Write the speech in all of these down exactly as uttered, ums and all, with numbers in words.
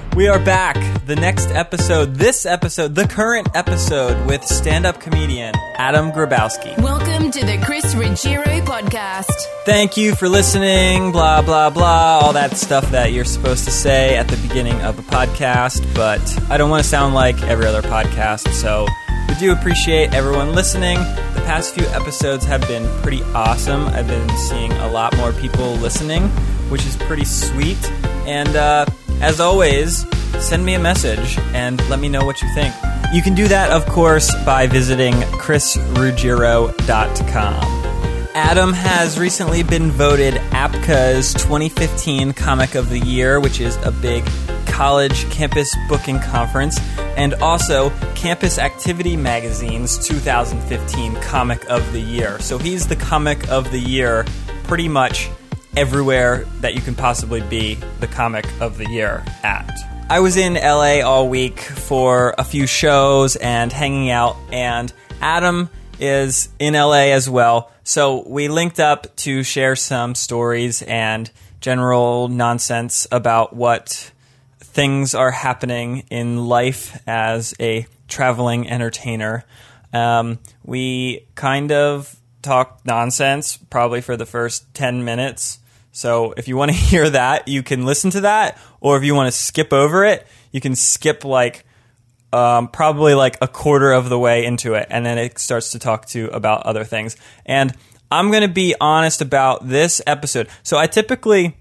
We are back. The next episode, this episode, the current episode with stand-up comedian Adam Grabowski. Welcome to the Chris Ruggiero podcast. Thank you for listening, blah, blah, blah, all that stuff that you're supposed to say at the beginning of a podcast, but I don't want to sound like every other podcast, so we do appreciate everyone listening. The past few episodes have been pretty awesome. I've been seeing a lot more people listening, which is pretty sweet, and uh, as always, send me a message and let me know what you think. You can do that, of course, by visiting chris ruggiero dot com. Adam has recently been voted A P C A's twenty fifteen Comic of the Year, which is a big college campus booking conference, and also Campus Activity Magazine's two thousand fifteen Comic of the Year. So he's the Comic of the Year pretty much everywhere that you can possibly be the Comic of the Year at. I was in L A all week for a few shows and hanging out, and Adam is in L A as well, so we linked up to share some stories and general nonsense about what things are happening in life as a traveling entertainer. Um, we kind of talked nonsense probably for the first ten minutes. So if you want to hear that, you can listen to that, or if you want to skip over it, you can skip like um, probably like a quarter of the way into it, and then it starts to talk to about other things. And I'm going to be honest about this episode. So I typically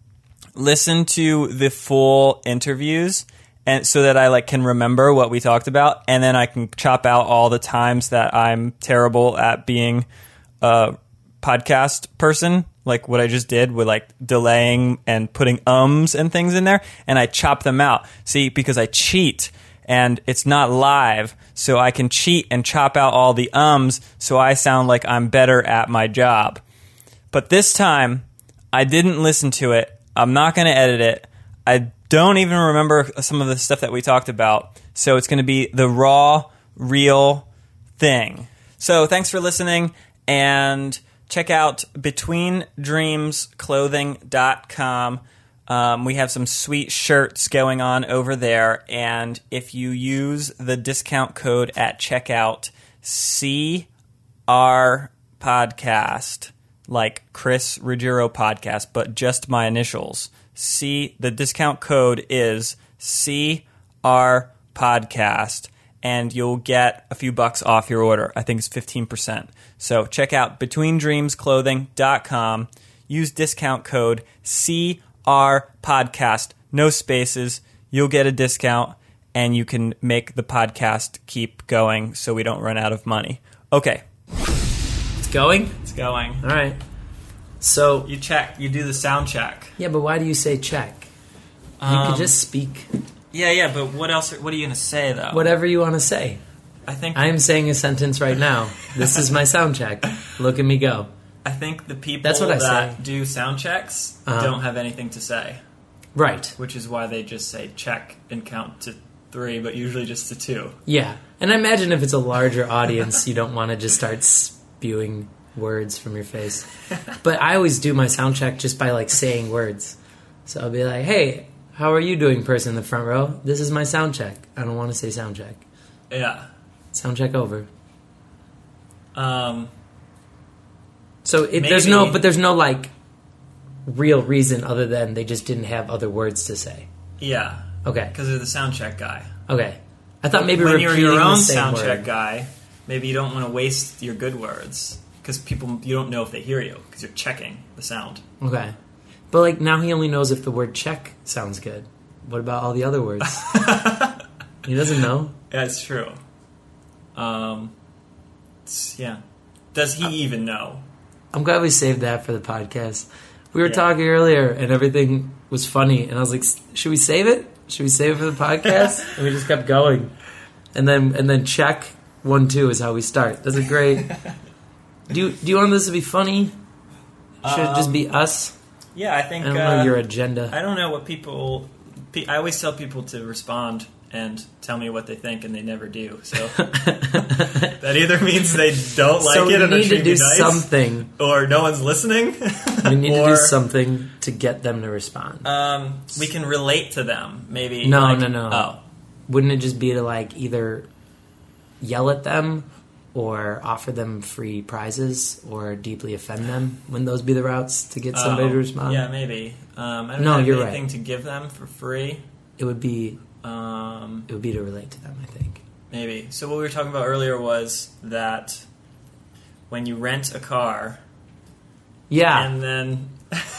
listen to the full interviews, and so that I like can remember what we talked about, and then I can chop out all the times that I'm terrible at being a podcast person, like what I just did with like delaying and putting ums and things in there, and I chop them out. See, because I cheat and it's not live, so I can cheat and chop out all the ums so I sound like I'm better at my job. But this time, I didn't listen to it. I'm not going to edit it. I don't even remember some of the stuff that we talked about, so it's going to be the raw, real thing. So thanks for listening, and check out between dreams clothing dot com. Um, we have some sweet shirts going on over there, and if you use the discount code at checkout, C R Podcast, like Chris Ruggiero Podcast, but just my initials. C. The discount code is C R Podcast, and you'll get a few bucks off your order. I think it's fifteen percent. So check out between dreams clothing dot com. Use discount code C R Podcast. No spaces. You'll get a discount, and you can make the podcast keep going so we don't run out of money. Okay. It's going? It's going. All right. So You check. You do the sound check. yeah, but why do you say check? You Um, could just speak Yeah, yeah, but what else? What are you going to say, though? whatever you want to say. I think I am saying a sentence right now. This is my sound check. Look at me go. I think the people That's what I that say. do sound checks Uh-huh. don't have anything to say, Right. which is why they just say check and count to three, but usually just to two. Yeah. And I imagine if it's a larger audience, you don't want to just start spewing words from your face. But I always do my sound check just by like saying words. So I'll be like, hey, how are you doing, person in the front row? This is my sound check. I don't want to say sound check. Yeah. Sound check over. Um, So it, there's Maybe. no, but there's no like real reason other than they just didn't have other words to say. yeah. Okay. Because they're the sound check guy. Okay. I thought maybe when you're repeating your own the same sound word. check guy, maybe you don't want to waste your good words because people you don't know if they hear you because you're checking the sound. Okay. But like now he only knows if the word check sounds good. What about all the other words? He doesn't know. That's true. Um, it's- yeah. Does he even know? I'm glad we saved that for the podcast. We were Yeah. talking earlier and everything was funny and I was like, should we save it? Should we save it for the podcast? And we just kept going. And then and then check one two is how we start. That's a great. Do you do you want this to be funny? Should it just be us? Yeah, I think. I don't uh, know your agenda. I don't know what people. pe- I always tell people to respond and tell me what they think, and they never do. So that either means they don't like so it we and they're need to treating do me nice, something. or no one's listening. We need Or- to do something to get them to respond. Um, we can relate to them, maybe. No, like- no, no. Oh, Wouldn't it just be to like either yell at them or offer them free prizes or deeply offend them? Wouldn't those be the routes to get somebody oh, to respond? Yeah, maybe. Um, I don't No, have you're anything right. to give them for free. It would be Um, it would be to relate to them, I think. maybe. So what we were talking about earlier was that when you rent a car, Yeah. and then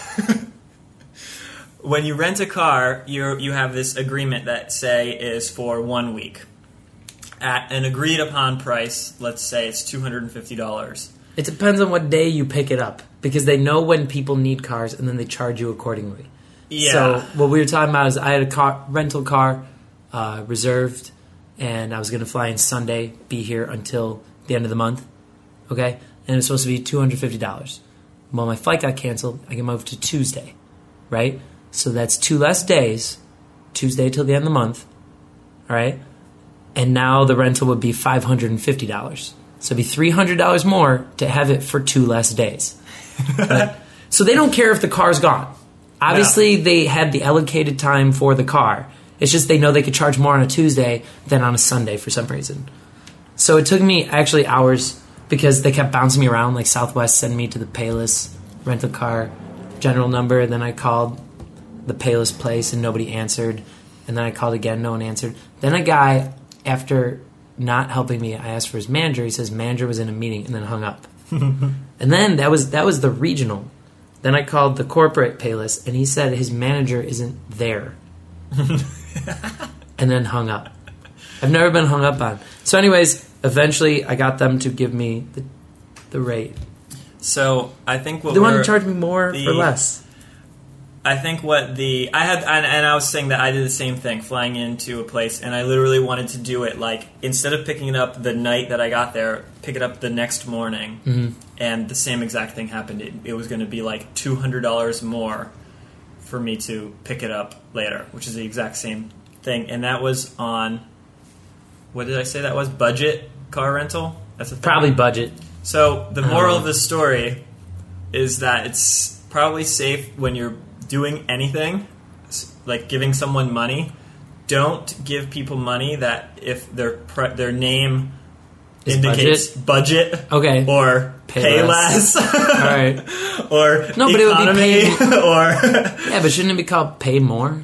when you rent a car, you you have this agreement that say is for one week at an agreed upon price. Let's say it's two hundred and fifty dollars. It depends on what day you pick it up because they know when people need cars and then they charge you accordingly. Yeah. So what we were talking about is I had a car, rental car uh, reserved, and I was going to fly in Sunday, be here until the end of the month, okay? And it was supposed to be two hundred fifty dollars. Well, my flight got canceled. I can move to Tuesday, right? So that's two less days, Tuesday till the end of the month, all right? And now the rental would be five hundred fifty dollars. So it'd be three hundred dollars more to have it for two less days. Right? So they don't care if the car's gone. Obviously, they had the allocated time for the car. It's just they know they could charge more on a Tuesday than on a Sunday for some reason. So it took me actually hours because they kept bouncing me around, like Southwest sent me to the Payless rental car general number, and then I called the Payless place and nobody answered, and then I called again, no one answered. Then a guy, after not helping me, I asked for his manager. He says manager was in a meeting and then hung up. And then that was that was the regional. Then I called the corporate Payless, and he said his manager isn't there. And then hung up. I've never been hung up on. So anyways, eventually I got them to give me the, the rate. So I think what They want we're- to charge me more the- for less. I think what the I had and, and I was saying that I did the same thing, flying into a place, and I literally wanted to do it like instead of picking it up the night that I got there, pick it up the next morning, Mm-hmm. and the same exact thing happened. It, it was going to be like two hundred dollars more for me to pick it up later, which is the exact same thing, and that was on what did I say that was budget car rental? That's a thing. Probably budget. So the moral Um, of the story is that it's probably safe when you're doing anything, s- like giving someone money. Don't give people money that if their pre- their name Is indicates budget, Okay. or Pay pay, less. less, All right. or No, but it would be economy, pay- or Yeah, but shouldn't it be called pay more?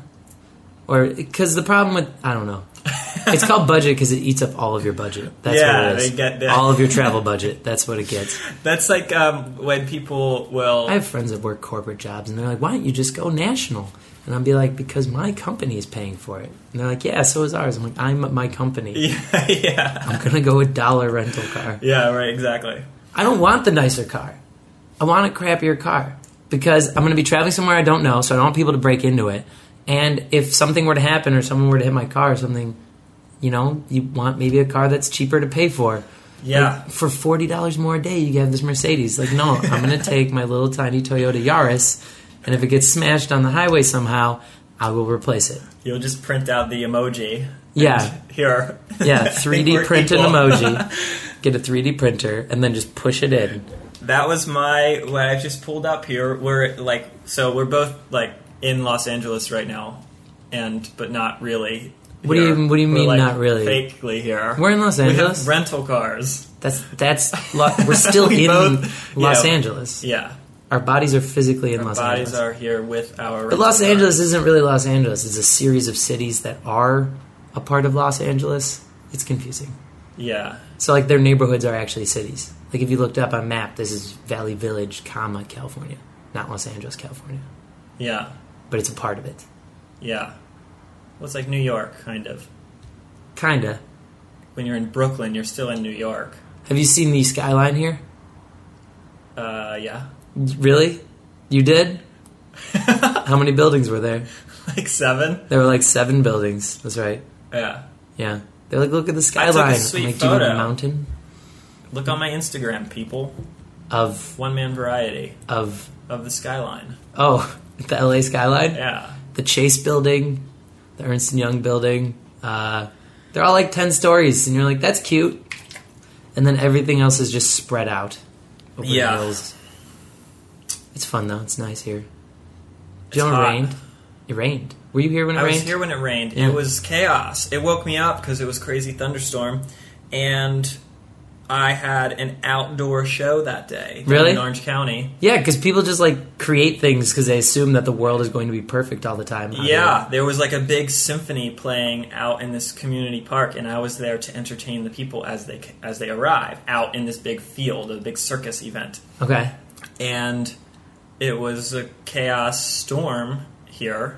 Or because the problem with I don't know, it's called budget because it eats up all of your budget. That's Yeah, what it is. they get that. All of your travel budget. That's what it gets. that's like um, when people will. I have friends that work corporate jobs, and they're like, "Why don't you just go national?" And I'll be like, "Because my company is paying for it." And they're like, "Yeah, so is ours." I'm like, "I'm my company. yeah, yeah, I'm gonna go with dollar rental car. yeah, right, exactly. I don't want the nicer car. I want a crappier car because I'm gonna be traveling somewhere I don't know, so I don't want people to break into it. And if something were to happen or someone were to hit my car or something, you know, you want maybe a car that's cheaper to pay for. Yeah. Like, for forty dollars more a day, you get this Mercedes. Like, no, I'm going to take my little tiny Toyota Yaris, and if it gets smashed on the highway somehow, I will replace it. You'll just print out the emoji. Yeah. And here. Yeah, I think three D we're print an equal. emoji, get a three D printer, and then just push it in. That was my what I just pulled up here. We're like so we're both like in Los Angeles right now, and but not really. What do you- here. what do you We're, mean like, not really? Fakely here. We're in Los We have Angeles? rental cars. That's that's lo- we're still We in both- Los yeah. Angeles. Yeah, Our bodies are physically in our Los bodies Angeles. are here with our. But rental Los car. Angeles isn't really Los Angeles. It's a series of cities that are a part of Los Angeles. It's confusing. Yeah, So like their neighborhoods are actually cities. Like if you looked up on map, this is Valley Village, comma California, not Los Angeles, California. yeah, But it's a part of it, yeah. Well, it's like New York, kind of. kinda. When you're in Brooklyn, you're still in New York. Have you seen the skyline here? Uh, yeah, Really? You did? How many buildings were there? like seven. There were like seven buildings. That's right. Yeah. Yeah. They're like, look at the I skyline. took a sweet I'm like, do you want a photo. mountain Look on my Instagram, people. of One man variety of of the skyline. oh the L A skyline, Yeah. the Chase building, the Ernst and Young building. Uh, they're all like ten stories, and you're like, that's cute. And then everything else is just spread out over Yeah. the hills. It's fun though. It's nice here. It's Do you know it hot. rained? It rained. Were you here when it I rained? was here when it rained. Yeah. It was chaos. It woke me up because it was crazy thunderstorm, and I had an outdoor show that day. Really? In Orange County. Yeah, because people just like create things because they assume that the world is going to be perfect all the time. Yeah, there was like a big symphony playing out in this community park, and I was there to entertain the people as they as they arrive out in this big field, a big circus event. Okay. And it was a chaos storm here.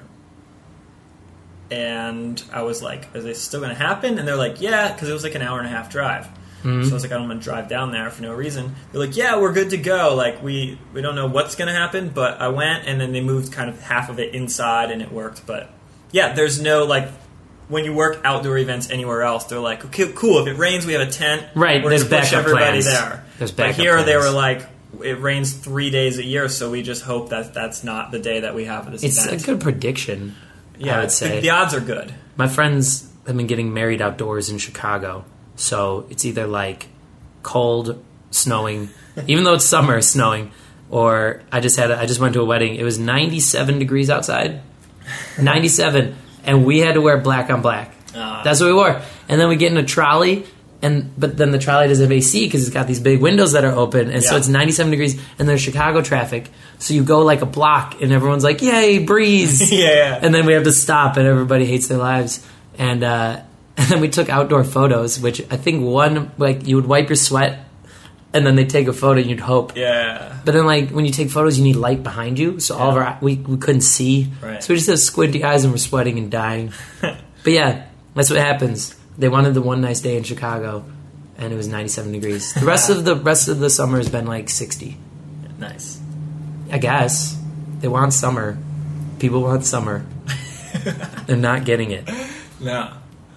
And I was like, is this still going to happen? And they're like, yeah, because it was like an hour and a half drive. Mm-hmm. So I was like, I'm going to drive down there for no reason. They're like, yeah, we're good to go. Like, we, we don't know what's going to happen, but I went, and then they moved kind of half of it inside, and it worked. But, yeah, there's no, like, when you work outdoor events anywhere else, they're like, okay, cool, if it rains, we have a tent. Right, We're there's gonna push backup everybody plans. there. There's but backup here they plans. were like, it rains three days a year, so we just hope that that's not the day that we have this It's event. a good prediction, yeah, I would say. The, the odds are good. My friends have been getting married outdoors in Chicago, so it's either like cold, snowing, even though it's summer, snowing, or I just had a, I just went to a wedding. It was ninety-seven degrees outside, ninety-seven, and we had to wear black on black. Uh, That's what we wore. And then we get in a trolley, and but then the trolley doesn't have A C because it's got these big windows that are open, and so Yeah. it's ninety-seven degrees, and there's Chicago traffic. So you go like a block, and everyone's like, "Yay, breeze!" yeah. And then we have to stop, and everybody hates their lives. And uh, and then we took outdoor photos, which I think one like you would wipe your sweat, and then they take a photo, and you'd hope. yeah. But then, like, when you take photos, you need light behind you, so all of our we we couldn't see, Right. so we just have squinty eyes and we're sweating and dying. But yeah, that's what happens. They wanted the one nice day in Chicago, and it was ninety-seven degrees. The rest of the rest of the summer has been like sixty. Nice. I guess they want summer. People want summer. They're not getting it. No.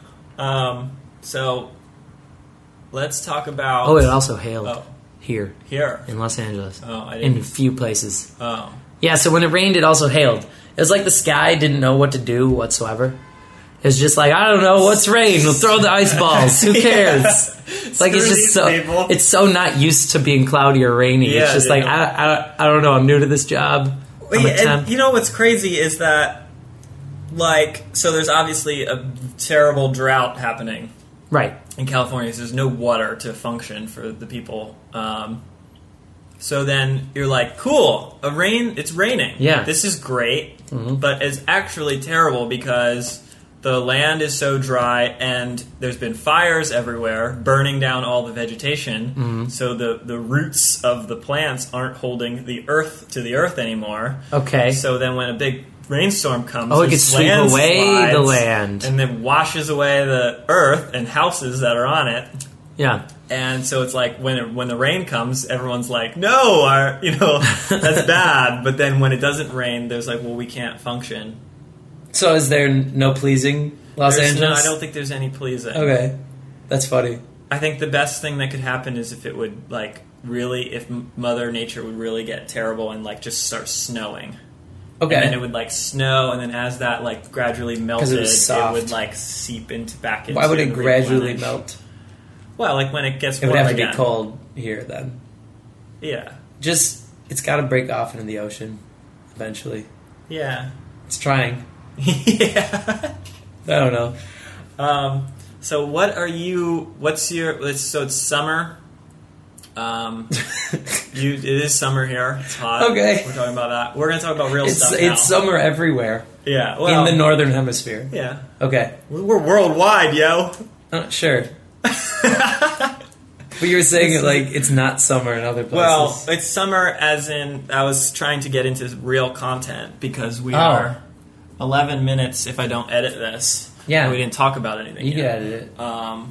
Um, so, let's talk about... Oh, it also hailed Oh. here Here. in Los Angeles. Oh, I In didn't... a few places. Oh. Yeah, so when it rained, it also hailed. It was like the sky didn't know what to do whatsoever. It was just like, I don't know, what's rain? We'll throw the ice balls. Who cares? It's like, it's Screw just these so people. it's so not used to being cloudy or rainy. Yeah, it's just dude. like, I, I, I don't know, I'm new to this job. I'm Wait, a and temp. you know what's crazy is that, like, so there's obviously a terrible drought happening Right. in California. So there's no water to function for the people. Um, so then you're like, cool, a rain. It's raining. Yeah. this is great, Mm-hmm. but it's actually terrible because the land is so dry and there's been fires everywhere, burning down all the vegetation. Mm-hmm. So the the roots of the plants aren't holding the earth to the earth anymore. Okay. So then when a big rainstorm comes, Oh, it there's could sweep away landslides, the land. and then washes away the earth and houses that are on it. Yeah. And so it's like when it, when the rain comes, everyone's like, "No, our, you know, that's bad." But then when it doesn't rain, there's like, "Well, we can't function." So is there no pleasing Los There's no- Angeles? I don't think there's any pleasing. Okay. That's funny. I think the best thing that could happen is if it would like really, if M- Mother Nature would really get terrible and like just start snowing. Okay. And then it would like snow, and then as that like gradually melted, it was soft. would like seep into back into. Why would it and gradually replenish. melt? Well, like when it gets It would warm have to again. be cold here then. Yeah, Just, it's got to break off into the ocean eventually. yeah, It's trying. yeah. I don't know. Um, so what are you? What's your? Let's, so it's summer. Um, you it is summer here. It's hot. Okay. We're talking about that. We're gonna talk about real It's stuff now. it's summer everywhere yeah. Well, in the northern hemisphere. yeah. Okay, We're worldwide, yo. uh, sure. But you were saying it like it's not summer in other places. Well, it's summer as in I was trying to get into real content because we Oh. are eleven minutes if I don't edit this. Yeah. And we didn't talk about anything you can yet. edit it. Um,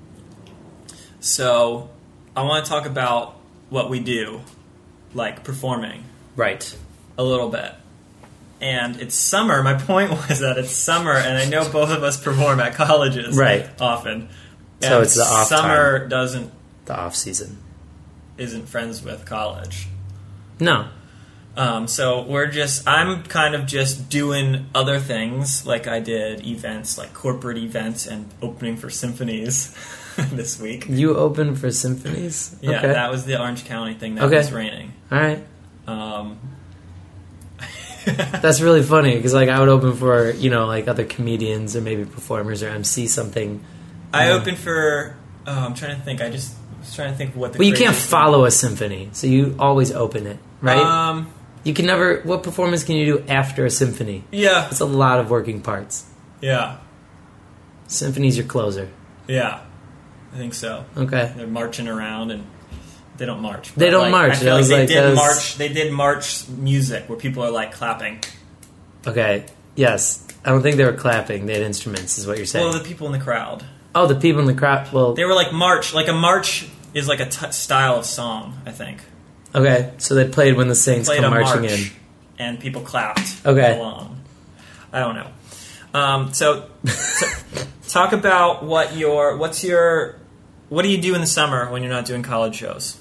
so I want to talk about what we do, like performing, Right. a little bit. And it's summer. My point was that it's summer, and I know both of us perform at colleges Right. often. So And it's the off summer doesn't The off season. isn't friends with college. No. Um, so we're just, I'm kind of just doing other things like I did events, like corporate events and opening for symphonies this week. You open for symphonies? Yeah, Okay. that was the Orange County thing that Okay. was raining. All right. Um, That's really funny because like I would open for you know like other comedians or maybe performers or M C something. I um, opened for. Oh, I'm trying to think. I just was trying to think what the. Well, you can't craziest follow a symphony, so you always open it, right? Um, you can never. What performance can you do after a symphony? yeah, It's a lot of working parts. yeah, Symphony's your closer. yeah. I think so. Okay. They're marching around and they don't march. They but, don't like, march. I feel I like was they like, did that was- march. They did march music where people are like clapping. Okay. Yes. I don't think they were clapping. They had instruments, is what you're saying. Well, the people in the crowd. oh, the people in the crowd. Well, They were like march. Like a march is like a t- style of song. I think. okay. So they played when the Saints Played come a marching march in. and people clapped. Okay. Along. I don't know. Um, so, so talk about what your what's your what do you do in the summer when you're not doing college shows?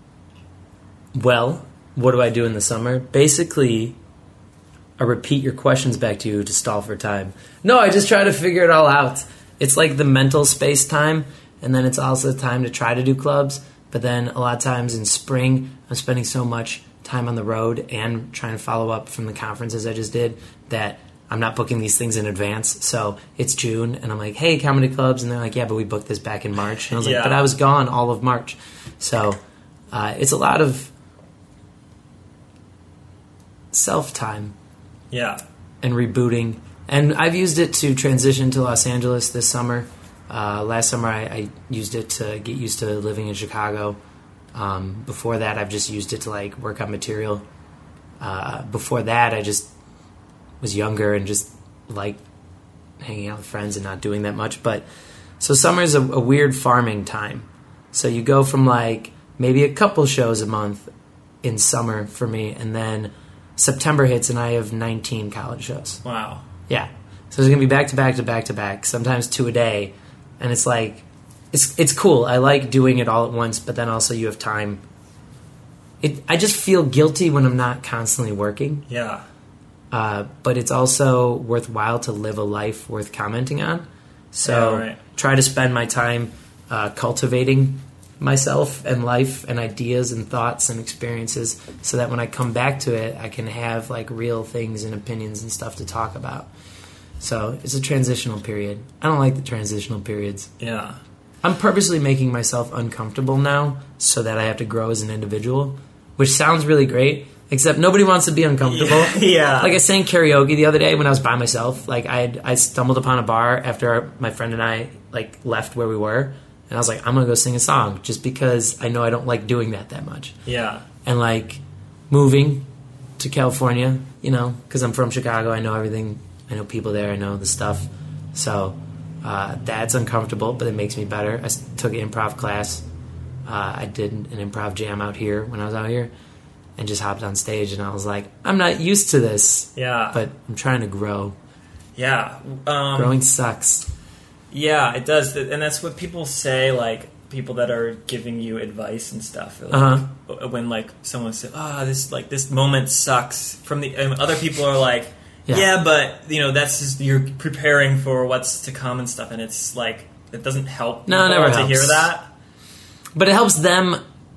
Well, what do I do in the summer? Basically, I repeat your questions back to you to stall for time. No, I just try to figure it all out. It's like the mental space time, and then it's also time to try to do clubs. But then a lot of times in spring, I'm spending so much time on the road and trying to follow up from the conferences I just did that I'm not booking these things in advance. So it's June, and I'm like, hey, comedy clubs. And they're like, yeah, but we booked this back in March. And I was Yeah. like, but I was gone all of March. So uh, it's a lot of self-time Yeah. and rebooting. And I've used it to transition to Los Angeles this summer. Uh, last summer, I, I used it to get used to living in Chicago. Um, before that, I've just used it to like work on material. Uh, before that, I just was younger and just like hanging out with friends and not doing that much. But so summer's a, a weird farming time. So you go from like maybe a couple shows a month in summer for me, and then September hits and I have nineteen college shows. Wow. Yeah. So it's gonna be back to back to back to back, sometimes two a day, and it's like it's it's cool. I like doing it all at once, but then also you have time. It I just feel guilty when I'm not constantly working, Yeah. uh, but it's also worthwhile to live a life worth commenting on. So Yeah, right. try to spend my time uh, cultivating myself and life and ideas and thoughts and experiences so that when I come back to it, I can have like real things and opinions and stuff to talk about. So it's a transitional period. I don't like the transitional periods. Yeah. I'm purposely making myself uncomfortable now so that I have to grow as an individual, which sounds really great, except nobody wants to be uncomfortable. Yeah. Like I sang karaoke the other day when I was by myself. Like I had, I stumbled upon a bar after my friend and I like left where we were, and I was like, I'm gonna go sing a song just because I know I don't like doing that that much. Yeah. And like moving to California, you know, because I'm from Chicago, I know everything. I know people there. I know the stuff. So uh, that's uncomfortable, but it makes me better. I s- took an improv class. Uh, I did an improv jam out here when I was out here, and just hopped on stage. And I was like, I'm not used to this, Yeah. but I'm trying to grow. Yeah. Um, Growing sucks. Yeah, it does. And that's what people say, like, people that are giving you advice and stuff. Like, Uh-huh. when, like, someone says, oh, this, like, this moment sucks. From the and other people are like, Yeah. yeah. but, you know, that's just, you're preparing for what's to come and stuff. And it's, like, it doesn't help No, it people never to helps. hear that. But it helps them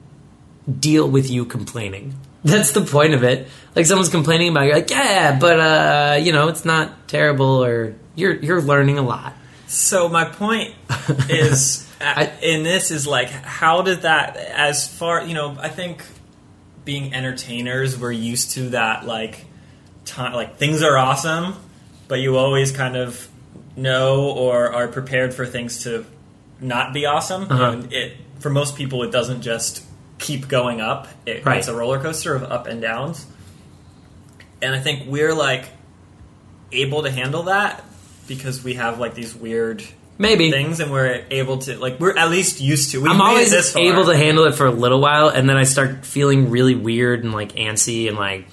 deal with you complaining. That's the point of it. Like someone's complaining about it, you're like, yeah, but uh, you know, it's not terrible, or you're you're learning a lot. So my point is, I- in this is like, how did that, as far, you know, I think being entertainers, we're used to that, like, time, like things are awesome, but you always kind of know or are prepared for things to not be awesome. Uh-huh. And it, for most people, it doesn't just keep going up. It, Right. It's a roller coaster of up and downs. And I think we're like able to handle that because we have like these weird Maybe. things, and we're able to, like, we're at least used to. We've I'm made it always this far. able to handle it for a little while, and then I start feeling really weird and like antsy and like,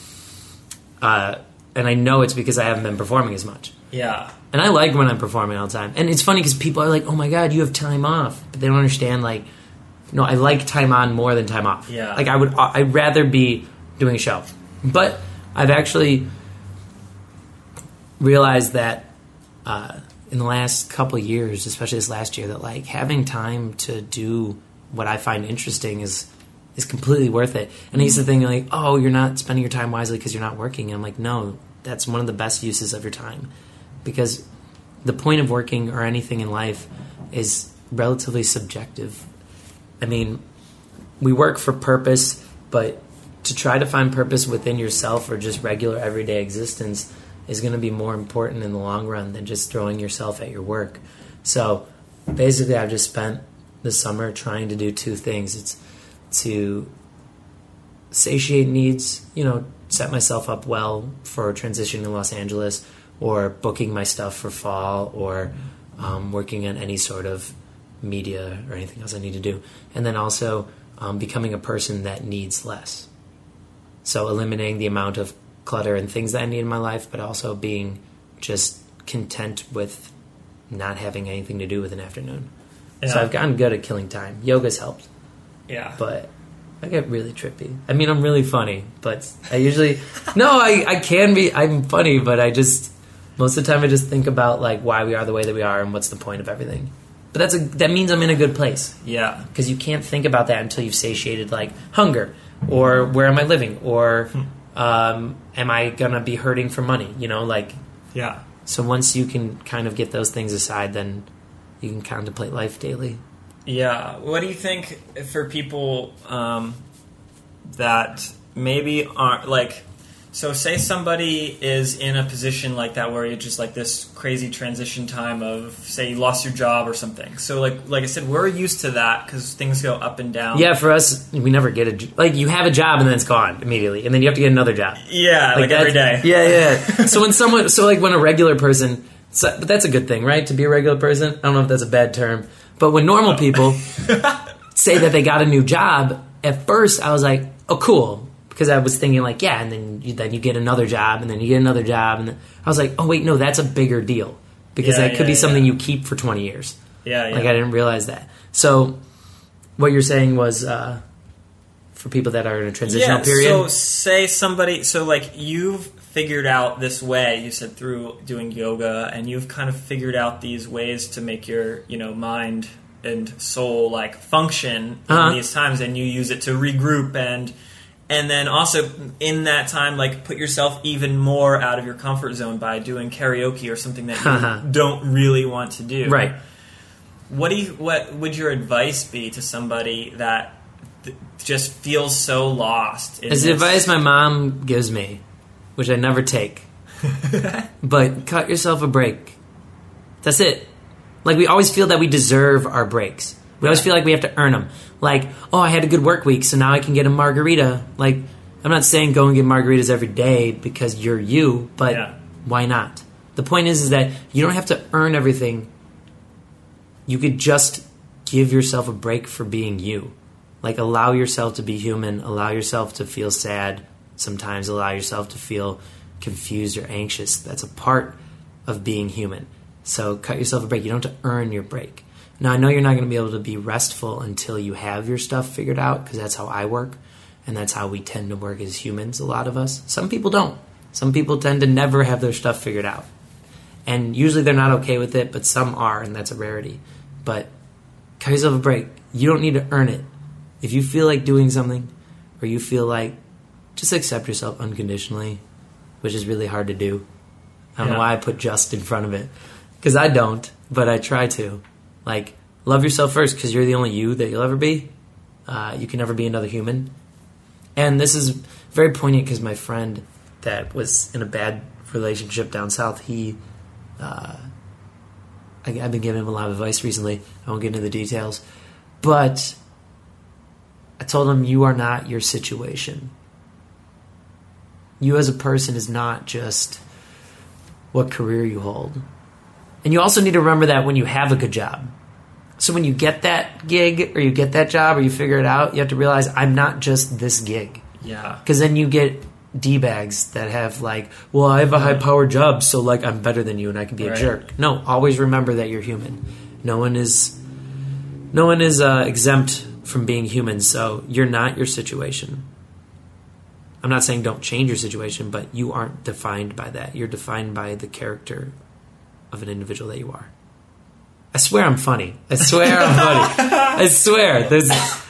uh, and I know it's because I haven't been performing as much. Yeah. And I like when I'm performing all the time. And it's funny because people are like, oh my God, you have time off. But they don't understand, like, no, I like time on more than time off. Yeah. Like, I would, I'd rather be doing a show. But I've actually realized that uh, in the last couple of years, especially this last year, that, like, having time to do what I find interesting is is completely worth it. And I used to think like, oh, you're not spending your time wisely because you're not working. And I'm like, no, that's one of the best uses of your time, because the point of working or anything in life is relatively subjective. I mean, we work for purpose, but to try to find purpose within yourself or just regular everyday existence is going to be more important in the long run than just throwing yourself at your work. So basically, I've just spent the summer trying to do two things. It's to satiate needs, you know, set myself up well for transitioning to Los Angeles, or booking my stuff for fall, or um, working on any sort of media or anything else I need to do. And then also um, becoming a person that needs less. So eliminating the amount of clutter and things that I need in my life, but also being just content with not having anything to do with an afternoon. Yeah. So I've gotten good at killing time. Yoga's helped. Yeah. But I get really trippy. I mean, I'm really funny, but I usually... no, I, I can be... I'm funny, but I just... Most of the time I just think about like why we are the way that we are and what's the point of everything. But that's a, that means I'm in a good place. Yeah. Because you can't think about that until you've satiated like hunger, or where am I living, or um, am I going to be hurting for money, you know, like... Yeah. So once you can kind of get those things aside, then you can contemplate life daily. Yeah. What do you think for people um, that maybe aren't like... So say somebody is in a position like that where you're just like this crazy transition time of, say you lost your job or something. So like like I said, we're used to that because things go up and down. Yeah, for us, we never get a... Like, you have a job and then it's gone immediately. And then you have to get another job. Yeah, like, like every day. Yeah, yeah. So when someone... So like when a regular person... So, but that's a good thing, right? To be a regular person. I don't know if that's a bad term. But when normal oh. people say that they got a new job, at first I was like, oh, cool. Because I was thinking like, yeah, and then you, then you get another job, and then you get another job. And then I was like, oh, wait, no, that's a bigger deal. Because yeah, that could yeah, be something yeah. you keep for twenty years. Yeah, yeah. Like, I didn't realize that. So what you're saying was uh, for people that are in a transitional yeah, period? So say somebody... So like you've figured out this way, you said, through doing yoga, and you've kind of figured out these ways to make your, you know, mind and soul like function uh-huh. in these times, and you use it to regroup and... And then also in that time, like put yourself even more out of your comfort zone by doing karaoke or something that you don't really want to do. Right. What do you? What would your advice be to somebody that th- just feels so lost? In It's this? the advice my mom gives me, which I never take. But cut yourself a break. That's it. Like, we always feel that we deserve our breaks. We always feel like we have to earn them. Like, oh, I had a good work week, so now I can get a margarita. Like, I'm not saying go and get margaritas every day because you're you, but yeah. why not? The point is, is that you don't have to earn everything. You could just give yourself a break for being you. Like, allow yourself to be human. Allow yourself to feel sad. Sometimes allow yourself to feel confused or anxious. That's a part of being human. So cut yourself a break. You don't have to earn your break. Now, I know you're not going to be able to be restful until you have your stuff figured out, because that's how I work, and that's how we tend to work as humans, a lot of us. Some people don't. Some people tend to never have their stuff figured out. And usually they're not okay with it, but some are, and that's a rarity. But cut yourself a break. You don't need to earn it. If you feel like doing something, or you feel like, just accept yourself unconditionally, which is really hard to do. I don't yeah. know why I put just in front of it, because I don't, but I try to. Like, love yourself first, because you're the only you that you'll ever be. Uh, you can never be another human. And this is very poignant because my friend that was in a bad relationship down south, he, uh, I, I've been giving him a lot of advice recently. I won't get into the details. But I told him, you are not your situation. You as a person is not just what career you hold. And you also need to remember that when you have a good job. So when you get that gig or you get that job or you figure it out, you have to realize, I'm not just this gig. Yeah. Because then you get D-bags that have like, well, I have a high-powered job, so like I'm better than you and I can be right. a jerk. No, always remember that you're human. No one is, no one is uh, exempt from being human, so you're not your situation. I'm not saying don't change your situation, but you aren't defined by that. You're defined by the character of an individual that you are. I swear I'm funny. I swear I'm funny. I swear. There's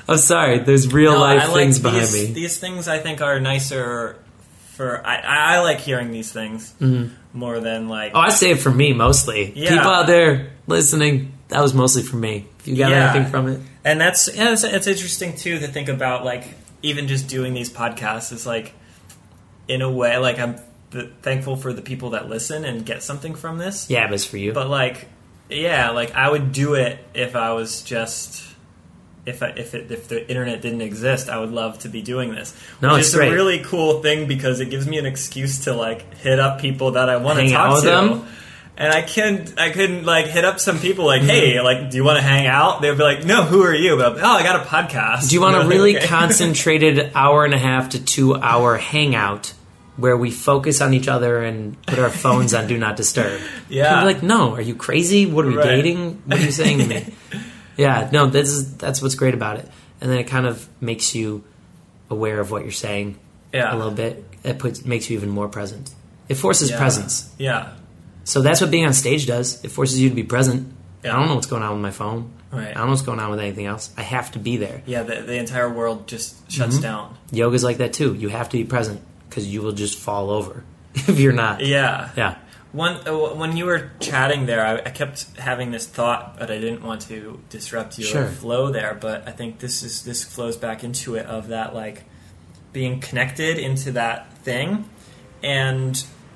I'm sorry. There's real No, life I like things these, behind me. These things I think are nicer for. I, I like hearing these things Mm-hmm. more than like. Oh, I say it for me mostly. Yeah. People out there listening, that was mostly for me. If you got Yeah. anything from it. And that's yeah, it's, it's interesting too to think about like even just doing these podcasts is like in a way like I'm th- thankful for the people that listen and get something from this. Yeah, but it's for you. But like yeah, like I would do it if I was just if I, if it, if the internet didn't exist. I would love to be doing this. No, which it's is great. a really cool thing because it gives me an excuse to like hit up people that I want to Hang out talk with to. them? And I can I couldn't like hit up some people like, hey, like, do you want to hang out? They'd be like, no, who are you? But oh, I got a podcast. Do you want know, a really okay. concentrated hour and a half to two hour hangout where we focus on each other and put our phones on Do Not Disturb? Yeah. You'd be like, no, are you crazy? What are we Right. dating? What are you saying to me? Yeah, no, this is, that's what's great about it. And then it kind of makes you aware of what you're saying Yeah. a little bit. It puts, makes you even more present. It forces Yeah. presence. Yeah. So that's what being on stage does. It forces you to be present. Yeah. I don't know what's going on with my phone. Right. I don't know what's going on with anything else. I have to be there. Yeah, the, the entire world just shuts Mm-hmm. down. Yoga's like that too. You have to be present because you will just fall over if you're not. Yeah. Yeah. One, uh, when you were chatting there, I, I kept having this thought, but I didn't want to disrupt your Sure. flow there. But I think this is this flows back into it of that like being connected into that thing, and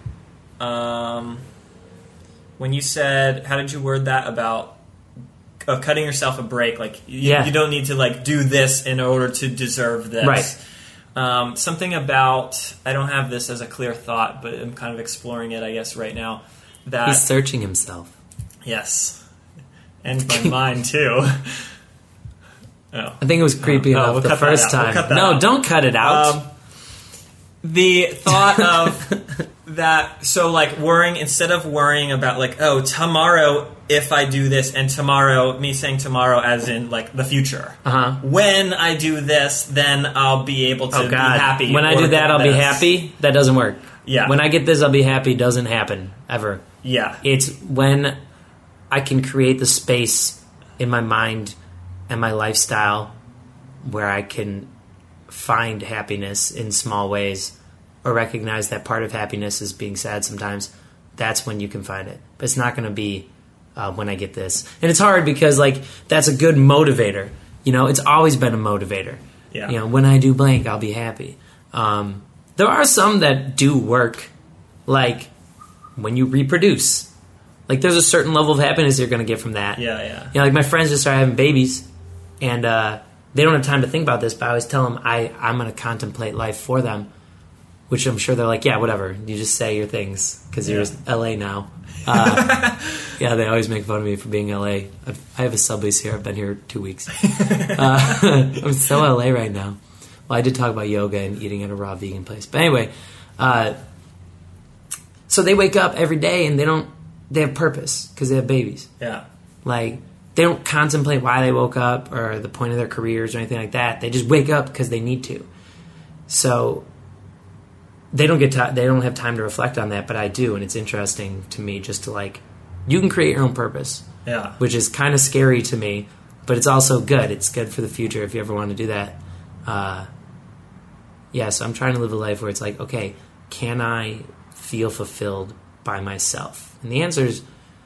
um, when you said, how did you word that about uh, cutting yourself a break? Like you, Yeah. you don't need to like do this in order to deserve this. Right. Um, something about, I don't have this as a clear thought, but I'm kind of exploring it, I guess, right now. That He's searching himself. yes, and my mind too. Oh. I think it was creepy Oh, enough we'll the cut that first out. We'll time. cut that no, out. don't cut it out. Um, the thought of that, so like worrying, instead of worrying about like, oh, tomorrow if I do this, and tomorrow, me saying tomorrow as in like the future. Uh-huh. When I do this, then I'll be able to oh be God! happy. When I or do that, I'll be this. happy. That doesn't work. Yeah. When I get this, I'll be happy. Doesn't happen ever. Yeah. It's when I can create the space in my mind and my lifestyle where I can find happiness in small ways or recognize that part of happiness is being sad sometimes. That's when you can find it. But it's not going to be uh, when I get this. And it's hard because, like, that's a good motivator. You know, it's always been a motivator. Yeah. You know, when I do blank, I'll be happy. Um, there are some that do work, like when you reproduce. Like, there's a certain level of happiness you're going to get from that. Yeah, yeah. You know, like my friends just started having babies, and uh, they don't have time to think about this, but I always tell them I, I'm going to contemplate life for them, which I'm sure they're like, yeah, whatever. You just say your things because you're Yeah. in L A now. Uh, yeah, they always make fun of me for being L A. I've, I have a Sublease here. I've been here two weeks. uh, I'm so L A right now. Well, I did talk about yoga and eating at a raw vegan place. But anyway, uh, so they wake up every day and they don't, they have purpose because they have babies. Yeah. Like, they don't contemplate why they woke up or the point of their careers or anything like that. They just wake up because they need to. So they don't get to, they don't have time to reflect on that, but I do, and it's interesting to me just to like, you can create your own purpose, Yeah. which is kind of scary to me, but it's also good. It's good for the future if you ever want to do that. Uh, yeah, so I'm trying to live a life where it's like, okay, can I feel fulfilled by myself? And the answer is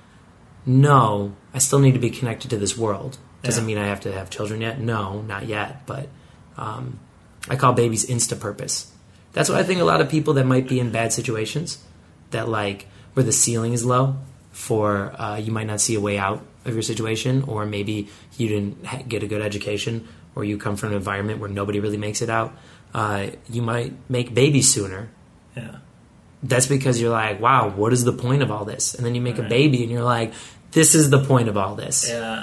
no. I still need to be connected to this world. Doesn't Yeah. mean I have to have children yet. No, not yet. But um, I call babies insta-purpose. That's what I think a lot of people that might be in bad situations, that like where the ceiling is low, for uh, you might not see a way out of your situation, or maybe you didn't ha- get a good education, or you come from an environment where nobody really makes it out. Uh, you might make babies sooner. Yeah. That's because you're like, wow, what is the point of all this? And then you make Right. a baby and you're like, this is the point of all this. Yeah.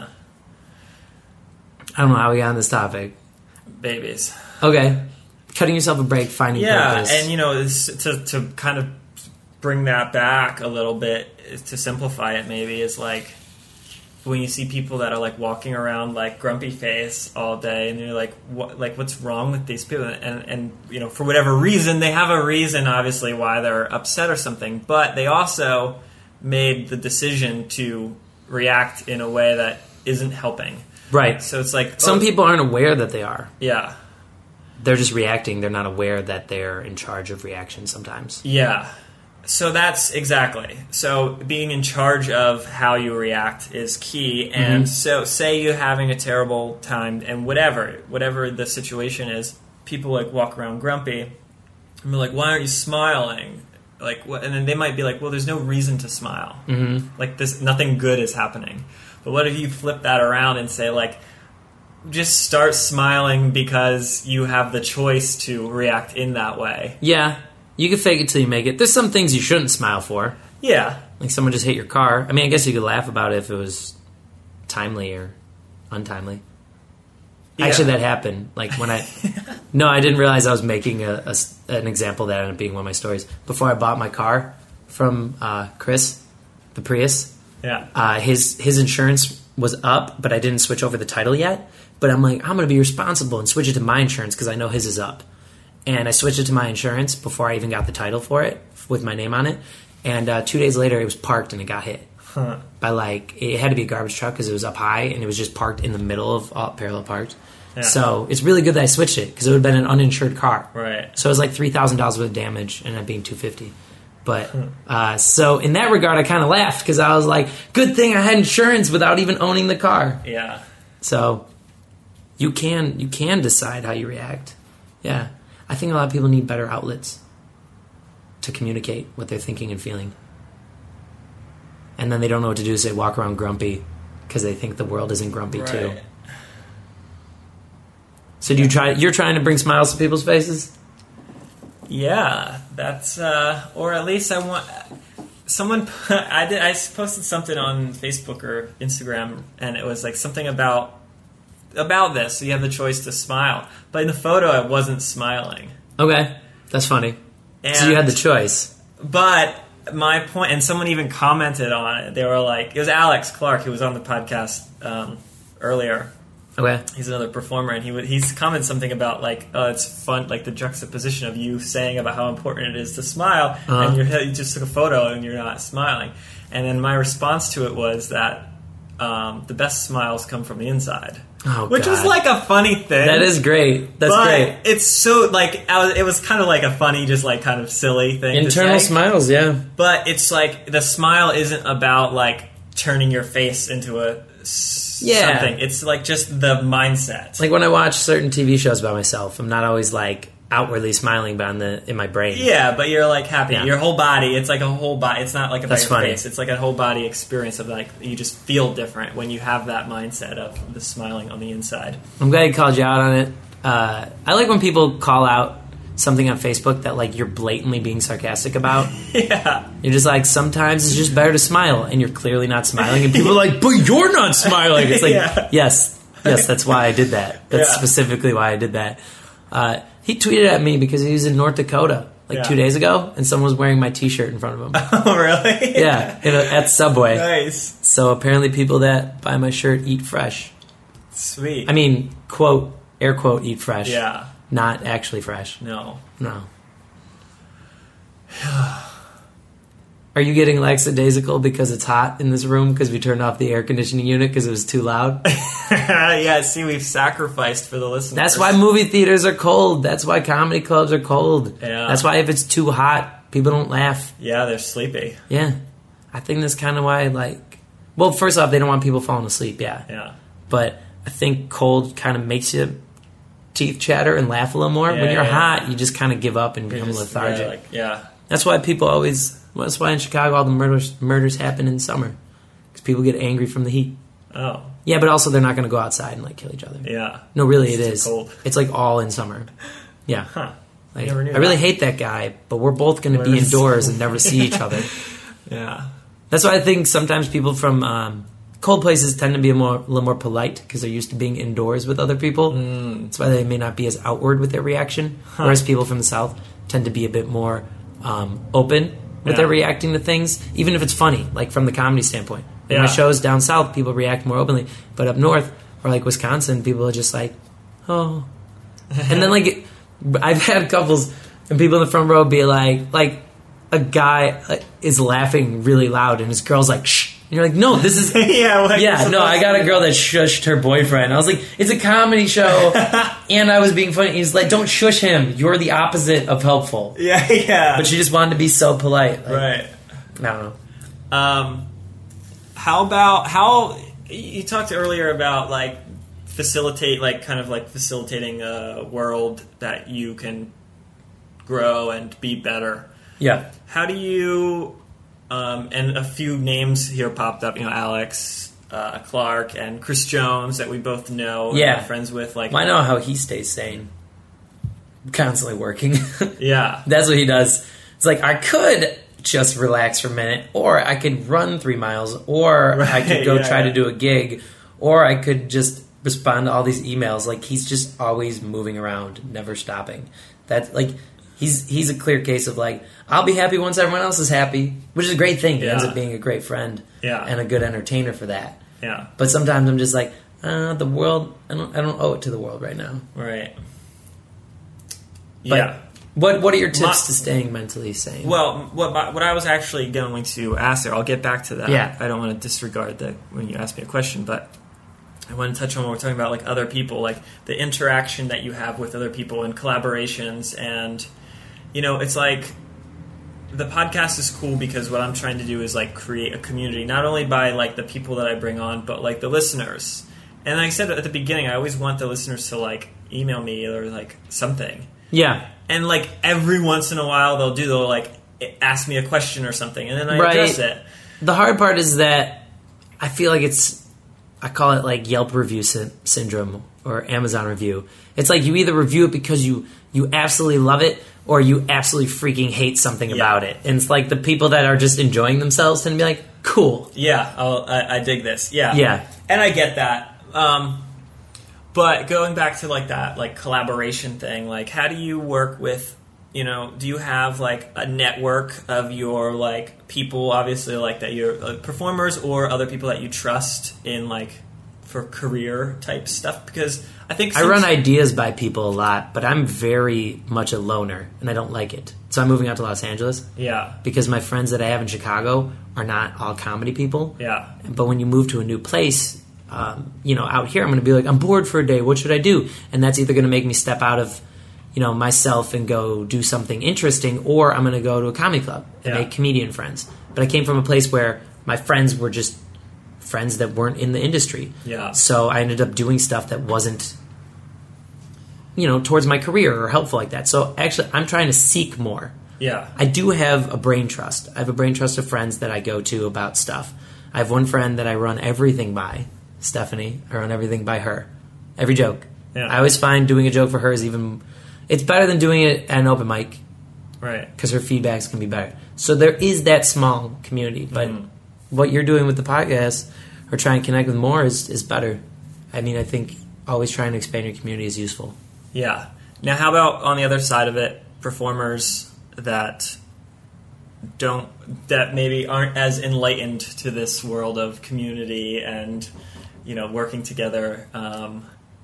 I don't know how we got on this topic. Babies. Okay. Cutting yourself a break, finding Yeah, purpose. and you know, this, to to kind of bring that back a little bit, to simplify it, maybe is like when you see people that are like walking around like grumpy face all day, and you're like, what, like what's wrong with these people? And and you know, for whatever reason, they have a reason, obviously, why they're upset or something, but they also made the decision to react in a way that isn't helping. Right. So it's like Some oh, people aren't aware that they are. Yeah. They're just reacting. They're not aware that they're in charge of reaction sometimes. Yeah. So that's exactly. So being in charge of how you react is key. And Mhm. so say you're having a terrible time and whatever, whatever the situation is, people like walk around grumpy and be like, why aren't you smiling? Like, what? And then they might be like, well, there's no reason to smile. Mm-hmm. Like this, nothing good is happening. But what if you flip that around and say like, just start smiling because you have the choice to react in that way. Yeah. You can fake it till you make it. There's some things you shouldn't smile for. Yeah. Like someone just hit your car. I mean, I guess you could laugh about it if it was timely or untimely. Yeah. Actually, that happened. Like when I... No, I didn't realize I was making a, a, an example that ended up being one of my stories. Before I bought my car from uh, Chris, the Prius, Yeah. uh, his his insurance was up, but I didn't switch over the title yet. But I'm like, I'm going to be responsible and switch it to my insurance because I know his is up. And I switched it to my insurance before I even got the title for it with my name on it. And uh, two days later, it was parked and it got hit. Huh. By like, it had to be a garbage truck because it was up high and it was just parked in the middle of uh, parallel parked. Yeah. So it's really good that I switched it because it would have been an uninsured car. Right. So it was like three thousand dollars worth of damage and it ended up being two hundred fifty dollars. But uh, so in that regard, I kind of laughed because I was like, good thing I had insurance without even owning the car. Yeah. So you can you can decide how you react. Yeah. I think a lot of people need better outlets to communicate what they're thinking and feeling. And then they don't know what to do, so they walk around grumpy because they think the world isn't grumpy Right. too. So do you try you're trying to bring smiles to people's faces? Yeah, that's uh, or at least I want someone. I did. I posted something on Facebook or Instagram, and it was like something about about this. So you have the choice to smile, but in the photo, I wasn't smiling. Okay. That's funny. And, So you had the choice. But my point, and someone even commented on it. They were like, it was Alex Clark who was on the podcast um, earlier. Okay. He's another performer, and he would he's commented something about like, oh, it's fun, like the juxtaposition of you saying about how important it is to smile, Uh-huh. and you're, you just took a photo and you're not smiling. And then my response to it was that um, the best smiles come from the inside, Oh, which God. was like a funny thing. That is great. That's but great. It's so like I was, it was kind of like a funny, just like kind of silly thing. Internal to say. smiles, yeah. But it's like the smile isn't about like turning your face into a s- Yeah. something. It's like just the mindset. Like when I watch certain T V shows by myself, I'm not always like outwardly smiling, but on the in my brain. Yeah, but you're like happy. Yeah. Your whole body. It's like a whole body. It's not like about That's your funny. face. It's like a whole body experience of like you just feel different when you have that mindset of the smiling on the inside. I'm glad he called you out on it. Uh, I like when people call out something on Facebook that like you're blatantly being sarcastic about. Yeah. You're just like, sometimes it's just better to smile, and you're clearly not smiling, and people are like, but you're not smiling. It's like, Yeah. yes, yes, that's why I did that. That's Yeah. specifically why I did that. Uh, he tweeted at me because he was in North Dakota like Yeah. two days ago, and someone was wearing my T-shirt in front of him. Oh, really? Yeah, in a, at Subway. Nice. So apparently people that buy my shirt eat fresh. Sweet. I mean, quote, air quote, eat fresh. Yeah. Not actually fresh. No. No. Are you getting lackadaisical because it's hot in this room because we turned off the air conditioning unit because it was too loud? Yeah, see, we've sacrificed for the listeners. That's why movie theaters are cold. That's why comedy clubs are cold. Yeah. That's why if it's too hot, people don't laugh. Yeah, they're sleepy. Yeah. I think that's kind of why, like... Well, first off, they don't want people falling asleep, yeah. Yeah. But I think cold kind of makes you teeth chatter and laugh a little more. Yeah, when you're yeah. hot, you just kind of give up and You're become just- lethargic. Yeah, like, yeah. That's why people always... That's why in Chicago all the murders murders happen in summer. Because people get angry from the heat. Oh. Yeah, but also they're not going to go outside and like kill each other. Yeah. No, really, It's it too is. cold. It's like all in summer. Yeah. Huh. Like, Never knew I really that. hate that guy, but we're both going to be We're- indoors and never see each other. Yeah. That's why I think sometimes people from um, cold places tend to be a, more, a little more polite because they're used to being indoors with other people. Mm. That's why they may not be as outward with their reaction. Huh. Whereas people from the South tend to be a bit more um, open with Yeah. their reacting to things, even if it's funny, like from the comedy standpoint. In Yeah. my shows down south, people react more openly. But up north, or like Wisconsin, people are just like, oh. And then like, I've had couples and people in the front row be like, like, a guy uh, is laughing really loud and his girl's like, shh. And you're like, no, this is... yeah, like yeah, no, I got a girl that shushed her boyfriend. I was like, it's a comedy show, and I was being funny. He's like, don't shush him. You're the opposite of helpful. Yeah, yeah. But she just wanted to be so polite. Like, right. I don't know. Um, how about how you talked earlier about like facilitate, like kind of like facilitating a world that you can grow and be better. Yeah. How do you? Um, and a few names here popped up. You know, Alex uh, Clark and Chris Jones that we both know. And Yeah. are friends with. Like, well, I know how he stays sane. Constantly working. yeah, That's what he does. It's like, I could just relax for a minute, or I could run three miles, or Right, I could go yeah, try yeah. to do a gig, or I could just respond to all these emails. Like, he's just always moving around, never stopping. That's like, he's he's a clear case of like, I'll be happy once everyone else is happy, which is a great thing. He Yeah. ends up being a great friend Yeah. and a good entertainer for that. yeah, But sometimes I'm just like, uh, the world, I don't, I don't owe it to the world right now. right. But yeah. What What are your tips My- to staying mentally sane? Well, what my- what I was actually going to ask there, I'll get back to that. Yeah. I don't want to disregard that when you ask me a question, but I want to touch on what we're talking about, like other people, like the interaction that you have with other people and collaborations, and you know, it's like the podcast is cool because what I'm trying to do is like create a community, not only by like the people that I bring on, but like the listeners. And like I said at the beginning, I always want the listeners to like email me or like something. yeah. And like every once in a while they'll do they'll like ask me a question or something, and then I Right. address it. The hard part is that I feel like it's, I call it like Yelp review sy- syndrome or Amazon review. It's like you either review it because you, you absolutely love it, or you absolutely freaking hate something Yeah. about it. And it's like the people that are just enjoying themselves tend to be like, cool. Yeah, I'll, I, I dig this. Yeah, Yeah. and I get that. Um, but going back to like that like collaboration thing, like how do you work with? You know, do you have like a network of your like people, obviously like that you're uh, performers or other people that you trust in like for career type stuff? Because I think I some- run ideas by people a lot, but I'm very much a loner, and I don't like it. So I'm moving out to Los Angeles Yeah, because my friends that I have in Chicago are not all comedy people. yeah, But when you move to a new place, um, you know, out here, I'm going to be like, I'm bored for a day. What should I do? And that's either going to make me step out of, you know, myself and go do something interesting, or I'm going to go to a comedy club and Yeah. make comedian friends. But I came from a place where my friends were just friends that weren't in the industry. Yeah. So I ended up doing stuff that wasn't, you know, towards my career or helpful like that. So actually, I'm trying to seek more. yeah, I do have a brain trust. I have a brain trust of friends that I go to about stuff. I have one friend that I run everything by, Stephanie. I run everything by her. Every joke. Yeah. I always find doing a joke for her is even... It's better than doing it at an open mic right. because her feedback's can be better. So there is that small community. But Mhm. what you're doing with the podcast or trying to connect with more is, is better. I mean, I think always trying to expand your community is useful. Yeah. Now, how about on the other side of it, performers that don't, that maybe aren't as enlightened to this world of community and, you know, working together, um,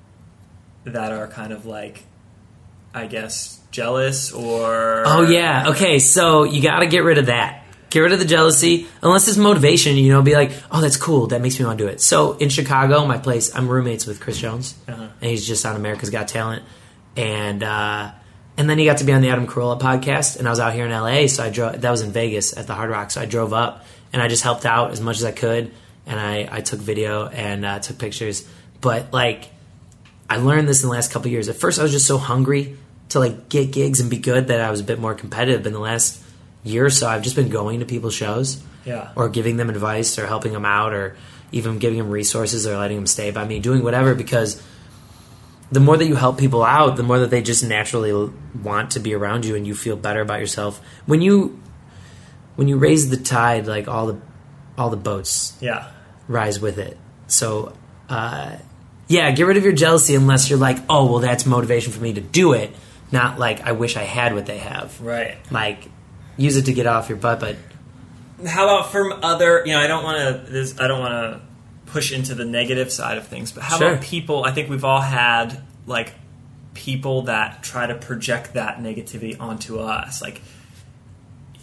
that are kind of like, I guess, jealous or... Oh, yeah. Okay, so you got to get rid of that. Get rid of the jealousy. Unless it's motivation, you know, be like, oh, that's cool. That makes me want to do it. So in Chicago, my place, I'm roommates with Chris Jones. Uh-huh. And he's just on America's Got Talent. And uh, and then he got to be on the Adam Carolla podcast. And I was out here in L A, so I drove. That was in Vegas at the Hard Rock. So I drove up, and I just helped out as much as I could. And I, I took video and uh, took pictures. But, like, I learned this in the last couple of years. At first, I was just so hungry to like get gigs and be good that I was a bit more competitive. But in the last year or so, I've just been going to people's shows, Yeah. or giving them advice, or helping them out, or even giving them resources, or letting them stay by me, doing whatever. Because the more that you help people out, the more that they just naturally want to be around you, and you feel better about yourself. When you when you raise the tide, like all the all the boats Yeah. rise with it. So, uh, yeah, get rid of your jealousy unless you're like, oh, well, that's motivation for me to do it. Not like, I wish I had what they have. Right. Like, use it to get off your butt, but... How about from other, you know, I don't want to, I don't want to push into the negative side of things, but how Sure. about people, I think we've all had, like, people that try to project that negativity onto us. Like,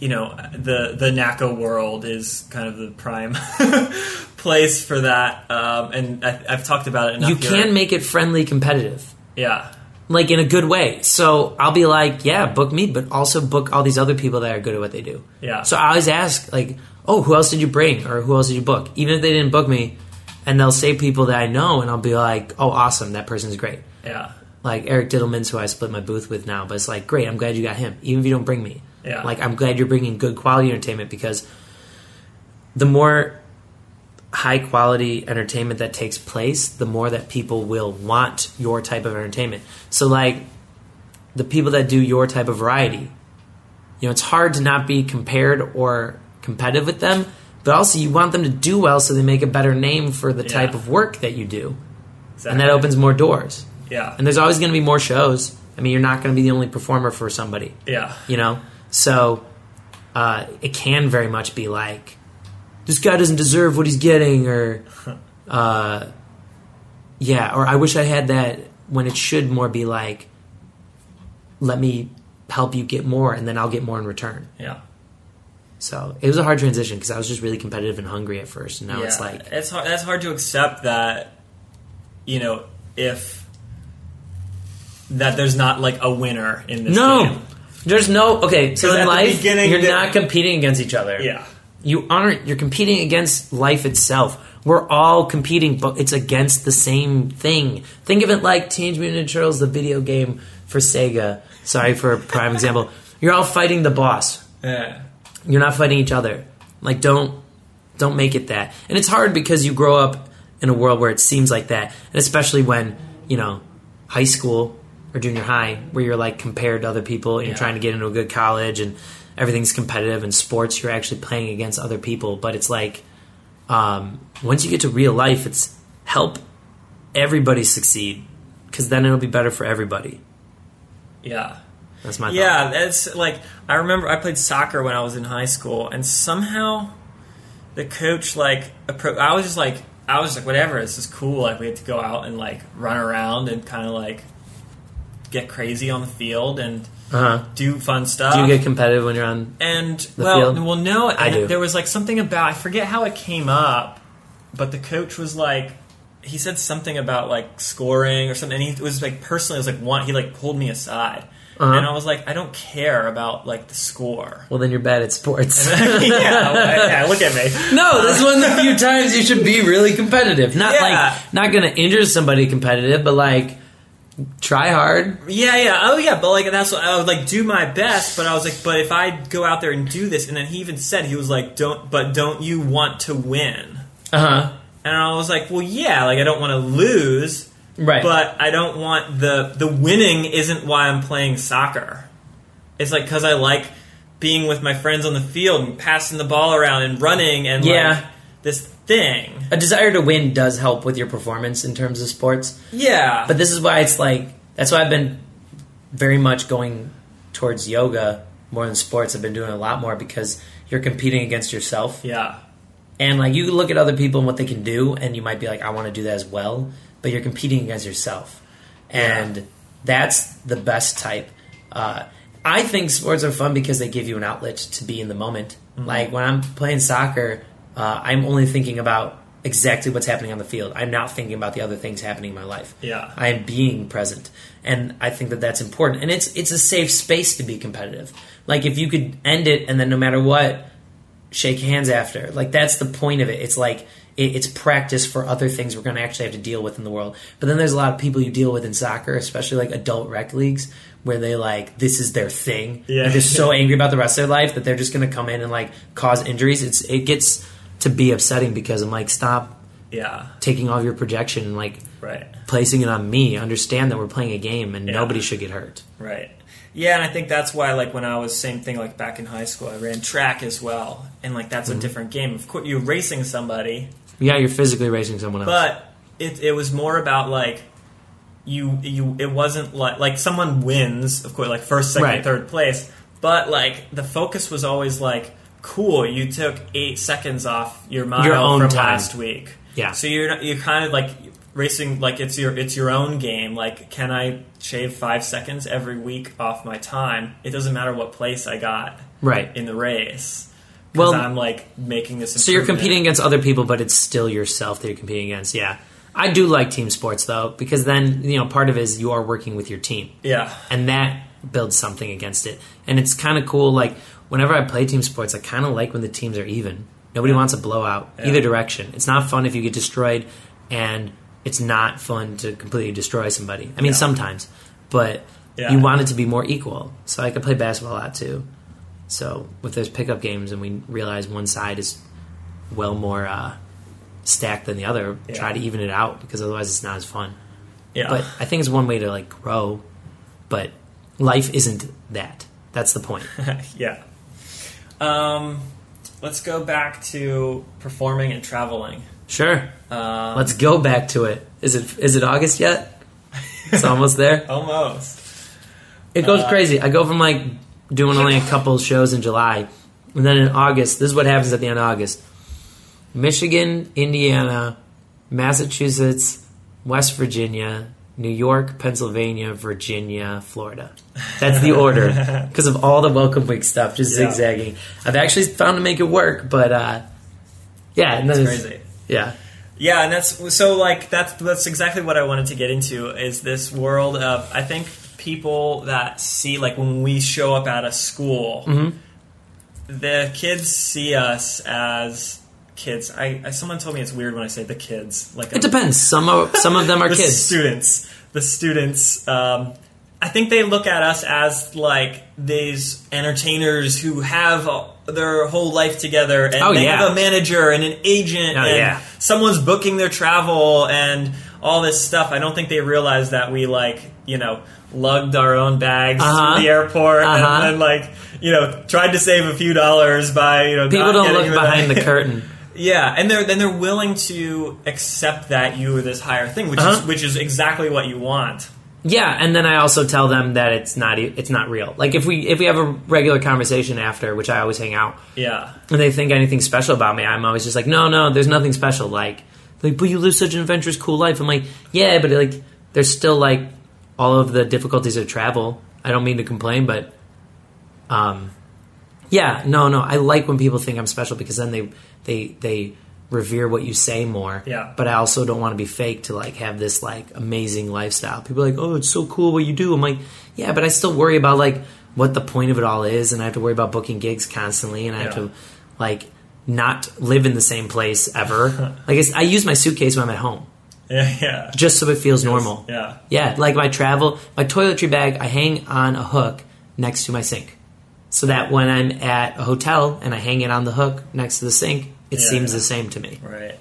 you know, the the N A C A world is kind of the prime place for that. Um, and I, I've talked about it enough. You here. can make it friendly competitive. Yeah. Like, in a good way. So I'll be like, yeah, book me, but also book all these other people that are good at what they do. Yeah. So I always ask, like, oh, who else did you bring? Or who else did you book? Even if they didn't book me, and they'll say people that I know, and I'll be like, oh, awesome, that person's great. Yeah. Like Eric Diddleman's who I split my booth with now, but it's like, great, I'm glad you got him, even if you don't bring me. Yeah. Like, I'm glad you're bringing good quality entertainment, because the more high quality entertainment that takes place, the more that people will want your type of entertainment. So, like, the people that do your type of variety, you know, it's hard to not be compared or competitive with them, but also you want them to do well so they make a better name for the Yeah. type of work that you do. Exactly. And that opens more doors. Yeah. And there's always going to be more shows. I mean, you're not going to be the only performer for somebody. Yeah. You know? So uh, it can very much be like, this guy doesn't deserve what he's getting, or uh, yeah, or I wish I had that, when it should more be like, let me help you get more, and then I'll get more in return. Yeah. So it was a hard transition, because I was just really competitive and hungry at first, and now yeah. it's like, it's hard, that's hard to accept that, you know, if that there's not like a winner in this no, game. there's no, okay, so 'Cause at in the life, beginning you're the- not competing against each other. Yeah. You aren't. You're competing against life itself. We're all competing, but it's against the same thing. Think of it like Teenage Mutant Ninja Turtles, the video game for Sega. Sorry for a prime example. You're all fighting the boss. Yeah. You're not fighting each other. Like, don't don't make it that. And it's hard because you grow up in a world where it seems like that, and especially when, you know, high school or junior high, where you're like compared to other people, and you're Yeah. trying to get into a good college, and everything's competitive. In sports, you're actually playing against other people. But it's like, um, once you get to real life, it's help everybody succeed, because then it'll be better for everybody. Yeah. That's my thought. Yeah, it's like, I remember I played soccer when I was in high school, and somehow the coach, like, appro- I was just like, I was like, whatever, this is cool. Like, we had to go out and, like, run around and kind of, like, get crazy on the field and Uh-huh. do fun stuff. Do you get competitive when you're on? And, the well, field? well, no. I and do. There was, like, something about, I forget how it came up, but the coach was, like, he said something about, like, scoring or something, and he was, like, personally, it was, like, one, he, like, pulled me aside. Uh-huh. And I was like, I don't care about, like, the score. Well, then you're bad at sports. yeah, well, yeah, look at me. No, this is one of the few times you should be really competitive. Not Yeah. like, not going to injure somebody competitive, but like, try hard. Yeah, yeah, oh yeah, but like that's what I would like do my best. But I was like, but if I go out there and do this, and then he even said he was like, don't, but don't you want to win? Uh huh. And I was like, well, yeah, like I don't want to lose, Right. but I don't want the the winning isn't why I'm playing soccer. It's like because I like being with my friends on the field and passing the ball around and running and Yeah. like this thing. A desire to win does help with your performance in terms of sports. Yeah, But this is why it's like, that's why I've been very much going towards yoga more than sports. I've been doing a lot more because you're competing against yourself. yeah, And like, you look at other people and what they can do, and you might be like, I want to do that as well. But you're competing against yourself. And Yeah. that's the best type. Uh, I think sports are fun because they give you an outlet to be in the moment. Mm-hmm. Like when I'm playing soccer, uh, I'm only thinking about exactly what's happening on the field. I'm not thinking about the other things happening in my life. Yeah. I am being present. And I think that that's important. And it's it's a safe space to be competitive. Like if you could end it and then no matter what, shake hands after. Like that's the point of it. It's like it, it's practice for other things we're going to actually have to deal with in the world. But then there's a lot of people you deal with in soccer, especially like adult rec leagues, where they like this is their thing. Yeah. And they're so angry about the rest of their life that they're just going to come in and like cause injuries. It's it gets to be upsetting because I'm like, stop yeah, taking all of your projection and like right. placing it on me. Understand that we're playing a game and Yeah. nobody should get hurt. Right. Yeah, and I think that's why, like, when I was, same thing, like, back in high school, I ran track as well. And, like, that's Mm-hmm. a different game. Of course, you're racing somebody, Yeah, you're physically racing someone else. but it it was more about, like, you, you, it wasn't like, like, someone wins, of course, like, first, second, Right. third place, but, like, the focus was always, like, cool, you took eight seconds off your mile Your own from time. last week. Yeah. So you're, you're kind of, like, racing, like it's your it's your own game. Like, can I shave five seconds every week off my time? It doesn't matter what place I got right in the race. Because well, I'm like making this. So you're competing against other people, but it's still yourself that you're competing against. Yeah, I do like team sports though, because then you know part of it is you are working with your team. Yeah, and that builds something against it, and it's kind of cool. Like whenever I play team sports, I kind of like when the teams are even. Nobody yeah. wants a blowout yeah. either direction. It's not fun if you get destroyed, and it's not fun to completely destroy somebody. I mean, yeah. sometimes, but yeah. you want it to be more equal. So I could play basketball a lot too. So if there's pickup games and we realize one side is well more uh, stacked than the other, yeah. try to even it out, because otherwise it's not as fun. Yeah. But I think it's one way to like grow, but life isn't that. That's the point. yeah. Um, let's go back to performing and traveling. Sure. Um, let's go back to it. Is it is it August yet? It's almost there. Almost. It goes uh, crazy. I go from like doing only a couple shows in July, and then in August, this is what happens at the end of August. Michigan, Indiana, Massachusetts, West Virginia, New York, Pennsylvania, Virginia, Florida. That's the order because of all the Welcome Week stuff, just yeah. zigzagging. I've actually found to make it work, but uh, yeah, and then it's crazy. Yeah. Yeah, and that's so like that's that's exactly what I wanted to get into is this world of I think people that see, like when we show up at a school, mm-hmm. the kids see us as kids. I, I someone told me it's weird when I say the kids. Like it I'm, depends. Some of some of them are the kids. Students, the students. Um, I think they look at us as like these entertainers who have their whole life together, and oh, they yeah. have a manager and an agent, oh, and yeah. someone's booking their travel and all this stuff. I don't think they realize that we like you know. lugged our own bags uh-huh. to the airport uh-huh. and then like you know tried to save a few dollars by you know people not don't look getting behind the, the curtain. Yeah, and they're then they're willing to accept that you are this higher thing, which uh-huh. is which is exactly what you want. Yeah, and then I also tell them that it's not it's not real. Like if we if we have a regular conversation after, which I always hang out. Yeah, and they think anything special about me, I'm always just like, no, no, there's nothing special. Like, like, but you live such an adventurous, cool life. I'm like, yeah, but like, there's still like. all of the difficulties of travel. I don't mean to complain, but um, yeah, no, no. I like when people think I'm special because then they they they revere what you say more. Yeah. But I also don't want to be fake to like have this like amazing lifestyle. People are like, oh, it's so cool what you do. I'm like, yeah, but I still worry about like what the point of it all is, and I have to worry about booking gigs constantly, and I have yeah. to like not live in the same place ever. Like it's, I use my suitcase when I'm at home. Yeah, yeah. Just so it feels normal. Yeah. Yeah, like my travel, my toiletry bag, I hang on a hook next to my sink. So that when I'm at a hotel and I hang it on the hook next to the sink, it yeah, seems yeah. the same to me. Right.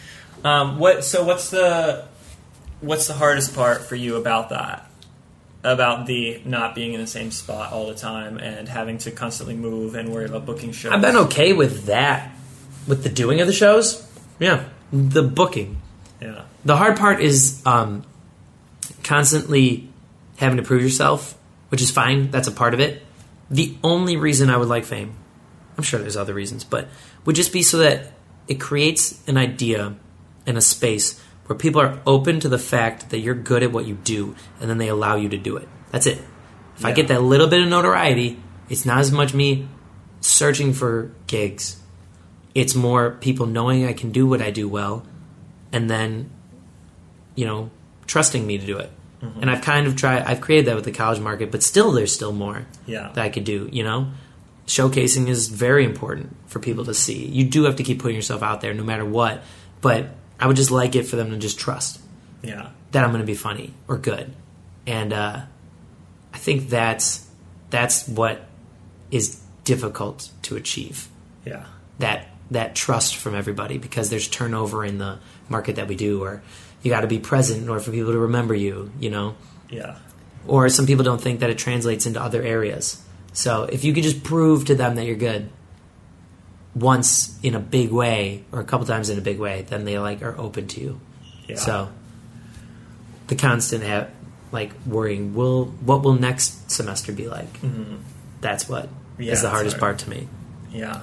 Um, what? So what's the what's the hardest part for you about that? About the not being in the same spot all the time and having to constantly move and worry about booking shows? I've been okay with that. With the doing of the shows? Yeah. The booking. Yeah. The hard part is um, constantly having to prove yourself, which is fine. That's a part of it. The only reason I would like fame, I'm sure there's other reasons, but would just be so that it creates an idea and a space where people are open to the fact that you're good at what you do, and then they allow you to do it. That's it. If yeah. I get that little bit of notoriety, it's not as much me searching for gigs. It's more people knowing I can do what I do well, and then, you know, trusting me to do it. Mm-hmm. And I've kind of tried, I've created that with the college market, but still there's still more yeah. that I could do, you know? Showcasing is very important for people to see. You do have to keep putting yourself out there no matter what, but I would just like it for them to just trust yeah. that I'm going to be funny or good. And uh, I think that's that's what is difficult to achieve. Yeah. That that trust from everybody, because there's turnover in the market that we do, or you got to be present in order for people to remember you, you know? Yeah. Or some people don't think that it translates into other areas. So if you could just prove to them that you're good once in a big way, or a couple times in a big way, then they like are open to you. Yeah. So the constant ha- like worrying, will what will next semester be like? Mm-hmm. That's what yeah, is the hardest hard. part to me. Yeah.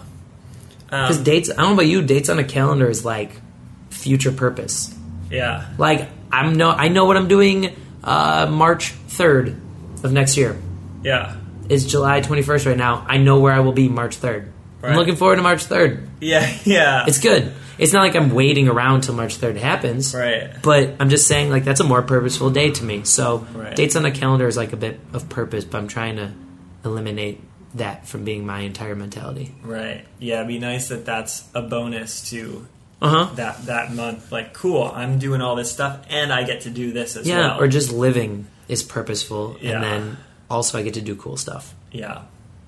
Because um, dates, I don't know about you, dates on a calendar is like future purpose. Yeah. Like I'm no, I know what I'm doing uh, March third of next year. Yeah. It's July twenty-first right now. I know where I will be March third. Right. I'm looking forward to March third. Yeah, yeah. It's good. It's not like I'm waiting around till March third happens. Right. But I'm just saying, like, that's a more purposeful day to me. So Right. dates on the calendar is like a bit of purpose, but I'm trying to eliminate that from being my entire mentality. Right. Yeah, it'd be nice that that's a bonus to Uh-huh. that that month. Like, cool, I'm doing all this stuff, and I get to do this as Yeah, well. or just living is purposeful, Yeah. and then also I get to do cool stuff. Yeah.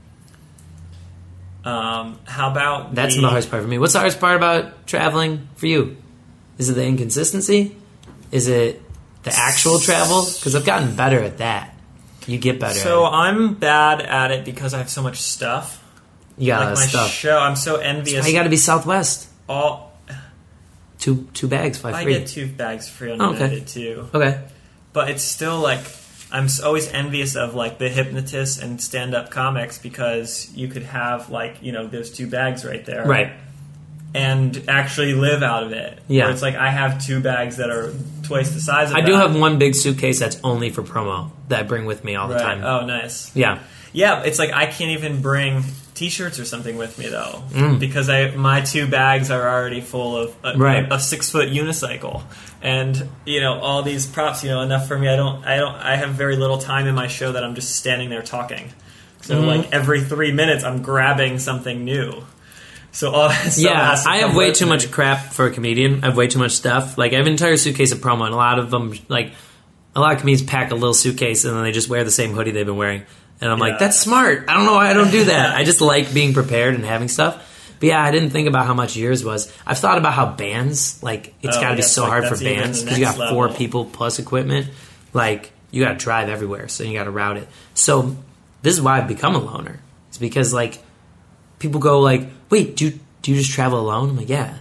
Um, how about That's the, the hardest part for me. What's the hardest part about traveling for you? Is it the inconsistency? Is it the actual travel? Because I've gotten better at that. You get better So at it. I'm bad at it because I have so much stuff. You got Like all my that stuff. show, I'm so envious. You got to be Southwest. all Two two bags, five I free. get two bags free on Oh, okay. United too, Okay. but it's still like I'm s- always envious of like the hypnotists and stand-up comics because you could have like you know those two bags right there, Right. and actually live out of it. Yeah. Where it's like I have two bags that are twice the size of I that. do have one big suitcase that's only for promo that I bring with me all the Right. time. Oh, nice. Yeah. Yeah, it's like I can't even bring T-shirts or something with me though, Mm. because I my two bags are already full of a, Right. a, a six foot unicycle, and you know all these props. You know enough for me. I don't. I don't. I have very little time in my show that I'm just standing there talking. So Mhm. like every three minutes, I'm grabbing something new. So all that stuff Yeah, has to I have come way with too me. much crap for a comedian. I have way too much stuff. Like, I have an entire suitcase of promo, and a lot of them, like, a lot of comedians pack a little suitcase and then they just wear the same hoodie they've been wearing. And I'm Yeah. like, that's smart. I don't know why I don't do that. I just like being prepared and having stuff. But yeah, I didn't think about how much yours was. I've thought about how bands, like, it's Oh, got to be yes, so like, hard for that's even bands the because you got next four level. people plus equipment. Like, you got to drive everywhere, so you got to route it. So this is why I've become a loner. It's because, like, people go like, wait, do you, do you just travel alone? I'm like, yeah.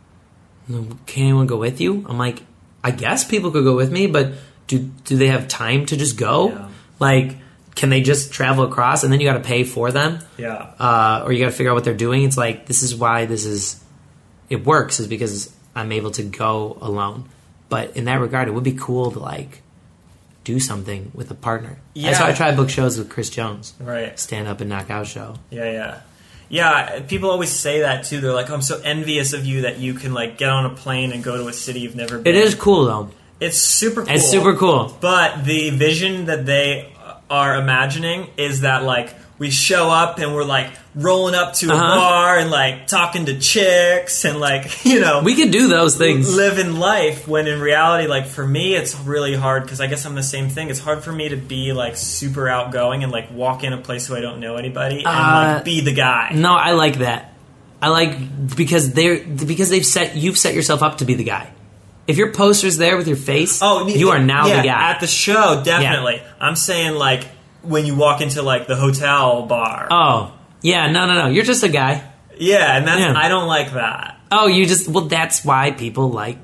Can anyone go with you? I'm like, I guess people could go with me, but do do they have time to just go? Yeah. Like, can they just travel across and then you got to pay for them? Yeah. Uh, or you got to figure out what they're doing. It's like, this is why this is, it works, is because I'm able to go alone. But in that regard, it would be cool to, like, do something with a partner. Yeah. That's why I try to book shows with Chris Jones. Right. Stand up and knockout show. Yeah, yeah. Yeah, people always say that too. They're like, oh, I'm so envious of you that you can like get on a plane and go to a city you've never been. It is cool, though. It's super cool. It's super cool. But the vision that they are imagining is that like we show up and we're like rolling up to a Uh-huh. bar and like talking to chicks and like, you know, We could do those things. living life, when in reality, like for me it's really hard because I guess I'm the same thing. It's hard for me to be like super outgoing and like walk in a place where I don't know anybody and Uh, like be the guy. No, I like that. I like because they're because they've set you've set yourself up to be the guy. If your poster's there with your face, Oh, you are now yeah, the guy. at the show. Definitely, I'm saying like when you walk into like the hotel bar. Oh, yeah, no, no, no. You're just a guy. Yeah, and that's Yeah. I don't like that. Oh, you just well, that's why people like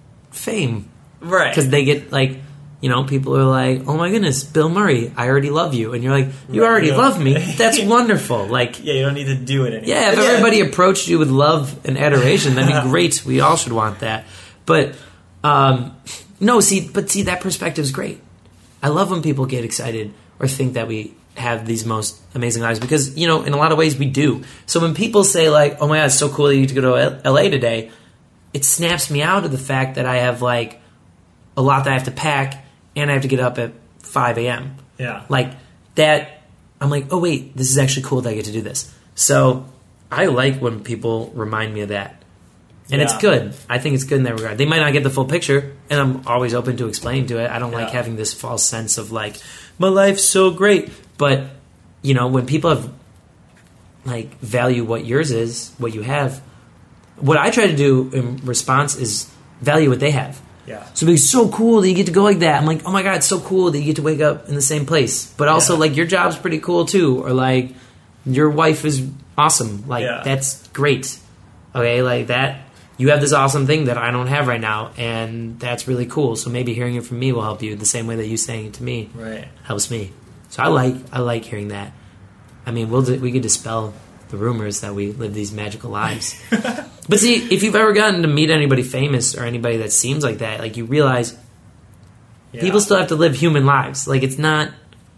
fame Right. because they get like, you know, people are like, oh my goodness, Bill Murray, I already love you, and you're like, you Right, already yeah. love me. That's wonderful. Like, Yeah, you don't need to do it anymore. yeah, if everybody approached you with love and adoration, that'd be great. We all should want that. But um, no, see, but see, that perspective is great. I love when people get excited or think that we have these most amazing lives because, you know, in a lot of ways we do. So when people say like, oh my God, it's so cool that you get to go to L A today, it snaps me out of the fact that I have like a lot that I have to pack and I have to get up at five a.m. Yeah. Like that, I'm like, oh wait, this is actually cool that I get to do this. So I like when people remind me of that. And it's Yeah. good. I think it's good in that regard. They might not get the full picture, and I'm always open to explaining to it. I don't like Yeah. having this false sense of like, my life's so great. But, you know, when people have, like, value what yours is, what you have, what I try to do in response is value what they have. Yeah. So it's so cool that you get to go like that. I'm like, oh my God, it's so cool that you get to wake up in the same place. But also, Yeah. like, your job's pretty cool too. Or, like, your wife is awesome. Like, Yeah. that's great. Okay, like that. You have this awesome thing that I don't have right now, and that's really cool. So maybe hearing it from me will help you the same way that you saying it to me Right. helps me. So I like I like hearing that. I mean, we'll we could dispel the rumors that we live these magical lives. But see, if you've ever gotten to meet anybody famous or anybody that seems like that, like you realize Yeah. People still have to live human lives. Like, it's not...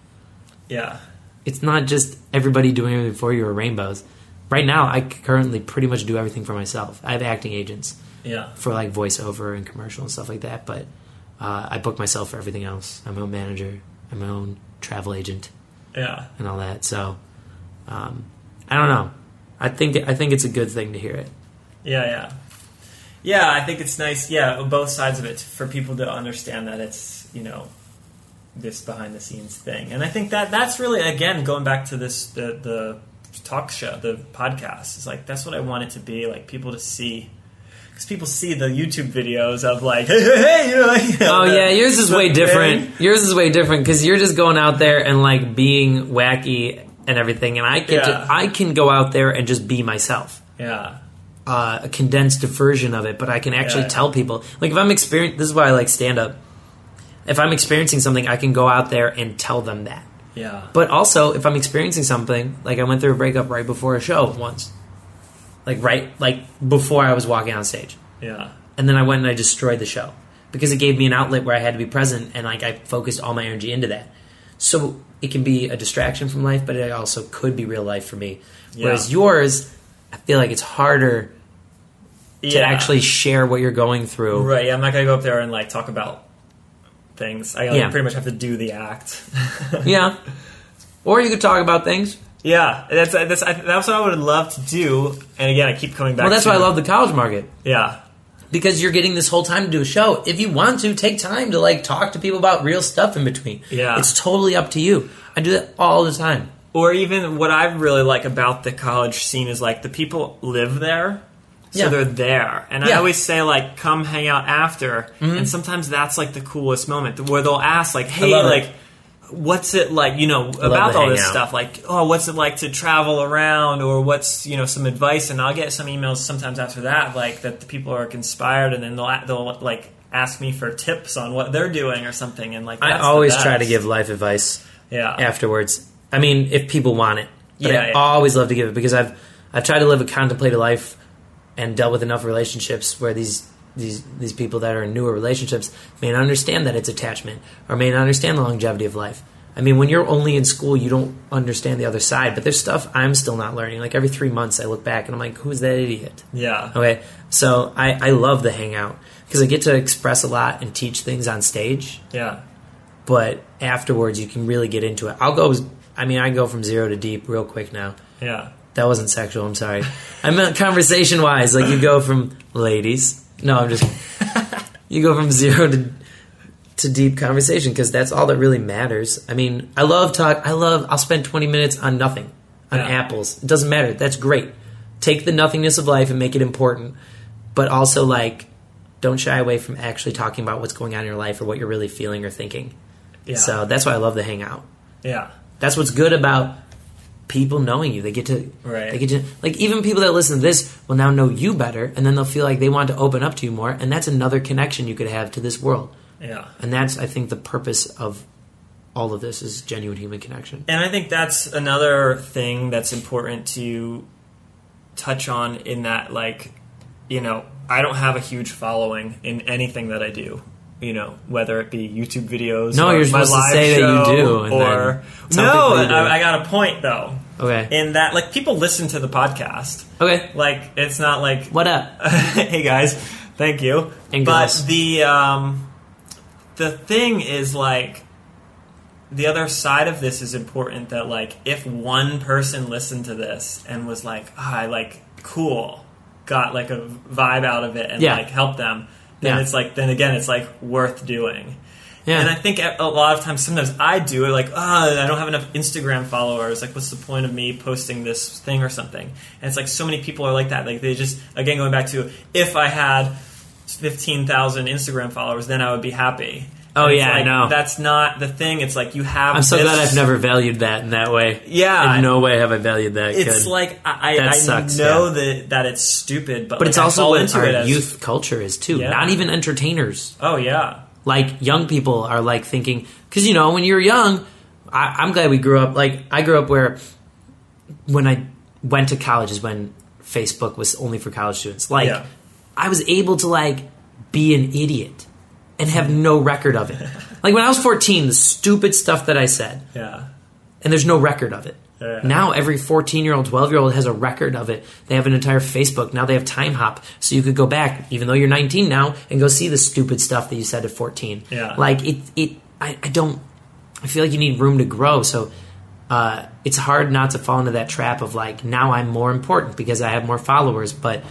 Yeah. It's not just everybody doing everything for you or rainbows. Right now, I currently pretty much do everything for myself. I have acting agents Yeah. for, like, voiceover and commercial and stuff like that, but uh, I book myself for everything else. I'm my own manager. I'm my own travel agent Yeah. and all that. So, um, I don't know. I think I think it's a good thing to hear it. Yeah, yeah. Yeah, I think it's nice, yeah, both sides of it, for people to understand that it's, you know, this behind-the-scenes thing. And I think that that's really, again, going back to this, the, the talk show, the podcast, is like, that's what I want it to be, like, people to see. Because people see the YouTube videos of, like, hey, hey, hey, you know, like, Oh, the, yeah, yours is way thing. different. Yours is way different because you're just going out there and, like, being wacky and everything, and I get Yeah. to, I can go out there and just be myself. Yeah. Uh, a condensed version of it, but I can actually Yeah. tell people. Like, if I'm experiencing, this is why I like stand-up. If I'm experiencing something, I can go out there and tell them that. Yeah. But also, if I'm experiencing something, like I went through a breakup right before a show once. Like, right, like, before I was walking on stage. Yeah. And then I went and I destroyed the show. Because it gave me an outlet where I had to be present, and, like, I focused all my energy into that. So, it can be a distraction from life, but it also could be real life for me. Yeah. Whereas yours, I feel like it's harder to Yeah. actually share what you're going through. Right, yeah, I'm not going to go up there and, like, talk about things. I like, Yeah. pretty much have to do the act. Yeah. Or you could talk about things. Yeah, that's that's that's what I would love to do. And again, I keep coming back. Well, that's to, why I love the college market. Yeah, Because you're getting this whole time to do a show. If you want to, take time to, like, talk to people about real stuff in between. Yeah. It's totally up to you. I do that all the time. or even what I really like about the college scene is like the people live there, so Yeah. they're there. And I Yeah. always say like, come hang out after. Mm-hmm. And sometimes that's like the coolest moment where they'll ask like, hey, love it. like. What's it like, you know, love about to all hang this out. stuff? Like, oh, what's it like to travel around, or what's, you know, some advice? And I'll get some emails sometimes after that, like that the people are inspired, and then they'll they'll like ask me for tips on what they're doing or something. And like, I that's always the try to best. give life advice yeah, afterwards. I mean, if people want it. But Yeah, I yeah. always love to give it because I've I've tried to live a contemplative life and dealt with enough relationships where these these these people that are in newer relationships may not understand that it's attachment or may not understand the longevity of life. I mean, when you're only in school, you don't understand the other side. But there's stuff I'm still not learning. Like every three months, I look back and I'm like, "Who's that idiot?" yeah, Okay, so I, I love the hangout because I get to express a lot and teach things on stage. yeah, But afterwards, you can really get into it. I'll go. I mean, I go from zero to deep real quick now. yeah, That wasn't sexual. I'm sorry. I meant conversation wise. Like you go from ladies. No, I'm just. You go from zero to to deep conversation because that's all that really matters. I mean, I love talk. I love. I'll spend twenty minutes on nothing, on Yeah. apples. It doesn't matter. That's great. Take the nothingness of life and make it important, but also like, don't shy away from actually talking about what's going on in your life or what you're really feeling or thinking. yeah. So that's why I love the hangout. yeah, That's what's good about people knowing you. They get to, Right. they get to, like even people that listen to this will now know you better, and then they'll feel like they want to open up to you more, and that's another connection you could have to this world. yeah. And that's, I think, the purpose of all of this is genuine human connection. And I think that's another thing that's important to touch on in that, like, you know, I don't have a huge following in anything that I do. You know, whether it be YouTube videos, No, or you're my supposed to live say that you show, do, and or then tell no, people you do. I, I got a point though. Okay. In that, like, people listen to the podcast. Okay. Like, it's not like, What up? hey guys, thank you. And but girls. the um, the thing is, like, the other side of this is important. That, like, if one person listened to this and was like, ah, I like cool, got like a vibe out of it, and Yeah. like helped them, then Yeah. it's like, then again, it's like worth doing. Yeah. And I think a lot of times, sometimes I do it like, oh, I don't have enough Instagram followers. Like, what's the point of me posting this thing or something? And it's like so many people are like that. Like, they just, again, going back to, if I had fifteen thousand Instagram followers, then I would be happy. Oh, And it's yeah, I like, know. That's not the thing. It's like, you have I'm so this- glad I've never valued that in that way. Yeah. In no way have I valued that. It's good. like, I, That I sucks, know yeah. that, that it's stupid, but, But like, it's I also fall what into our it as, youth culture is, too. Yeah. Not even entertainers. Oh, yeah. Like, young people are, like, thinking... Because, you know, when you're young, I, I'm glad we grew up... Like, I grew up where... When I went to college is when Facebook was only for college students. Like, Yeah. I was able to, like, be an idiot and have no record of it. Like when I was fourteen, the stupid stuff that I said, Yeah. and there's no record of it. Yeah. Now every fourteen-year-old, twelve-year-old has a record of it. They have an entire Facebook. Now they have Time Hop, so you could go back, even though you're nineteen now, and go see the stupid stuff that you said at fourteen. Yeah. Like, it, it I, I don't... I feel like you need room to grow, so uh, it's hard not to fall into that trap of, like, now I'm more important because I have more followers, but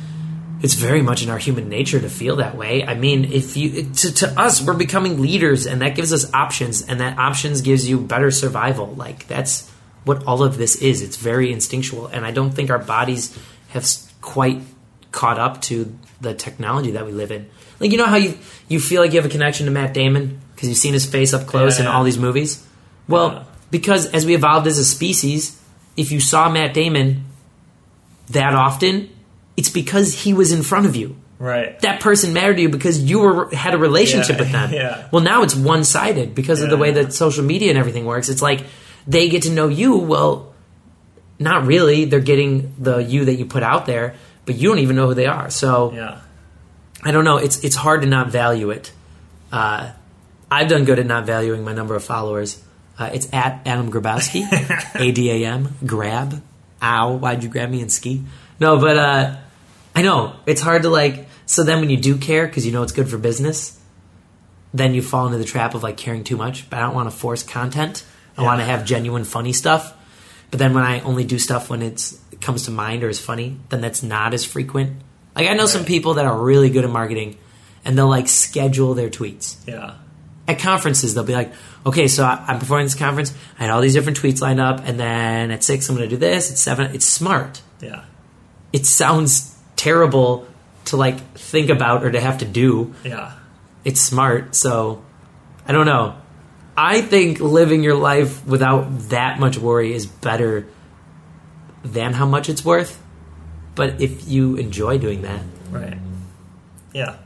it's very much in our human nature to feel that way. I mean, if you to, to us, we're becoming leaders, and that gives us options, and that options gives you better survival. Like, that's what all of this is. It's very instinctual, and I don't think our bodies have quite caught up to the technology that we live in. Like, you know how you, you feel like you have a connection to Matt Damon because you've seen his face up close yeah, in yeah. all these movies? Well, yeah. because as we evolved as a species, if you saw Matt Damon that often, it's because he was in front of you. Right. That person mattered to you because you were had a relationship Yeah, with them. yeah. Well, now it's one-sided because of the Yeah. way that social media and everything works. It's like they get to know you. Well, not really. They're getting the you that you put out there, but you don't even know who they are. So Yeah. I don't know. It's it's hard to not value it. Uh, I've done good at not valuing my number of followers. Uh, it's at Adam Grabowski, A D A M, grab. Ow, why'd you grab me and ski? No, but uh, I know. It's hard to like... So then when you do care, because you know it's good for business, then you fall into the trap of like caring too much. But I don't want to force content. I Yeah. want to have genuine funny stuff. But then when I only do stuff when it's, it comes to mind or is funny, then that's not as frequent. Like I know some Right. people that are really good at marketing, and they'll like schedule their tweets. Yeah. At conferences, they'll be like, okay, so I- I'm performing this conference. I had all these different tweets lined up, and then at six, I'm going to do this. At seven, it's smart. Yeah. It sounds terrible to like think about or to have to do. Yeah. It's smart, so I don't know. I think living your life without that much worry is better than how much it's worth. But if you enjoy doing that. Right. Yeah.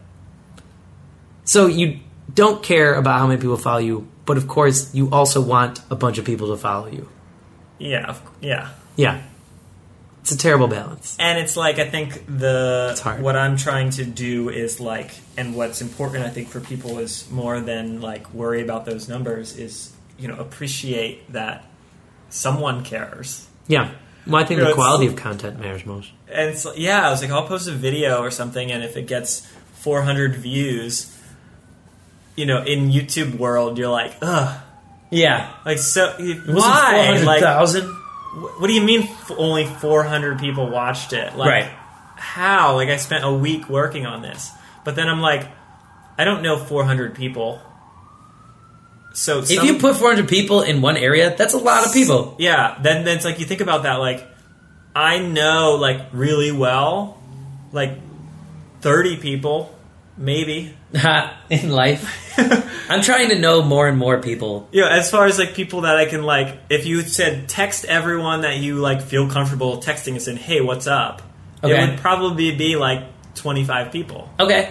So you don't care about how many people follow you, but of course you also want a bunch of people to follow you. Yeah. of- Yeah. Yeah. It's a terrible balance. And it's like, I think the It's hard. what I'm trying to do is like, and what's important, I think, for people is more than like worry about those numbers is, you know, appreciate that someone cares. Yeah. Well, I think You know, the quality it's- of content matters most. And it's, yeah, I was like, I'll post a video or something, and if it gets four hundred views, you know, in YouTube world, you're like, ugh. Yeah. Like, so, why? Like, thousand? what do you mean f- only four hundred people watched it? Like, Right. how? Like, I spent a week working on this. But then I'm like, I don't know four hundred people. So If some- you put four hundred people in one area, that's a lot of people. yeah, then, then it's like, you think about that, like, I know, like, really well, like, thirty people, maybe. In life. I'm trying to know more and more people. You know, as far as, like, people that I can, like, if you said text everyone that you, like, feel comfortable texting and saying, hey, what's up? Okay. It would probably be, like, twenty-five people. Okay.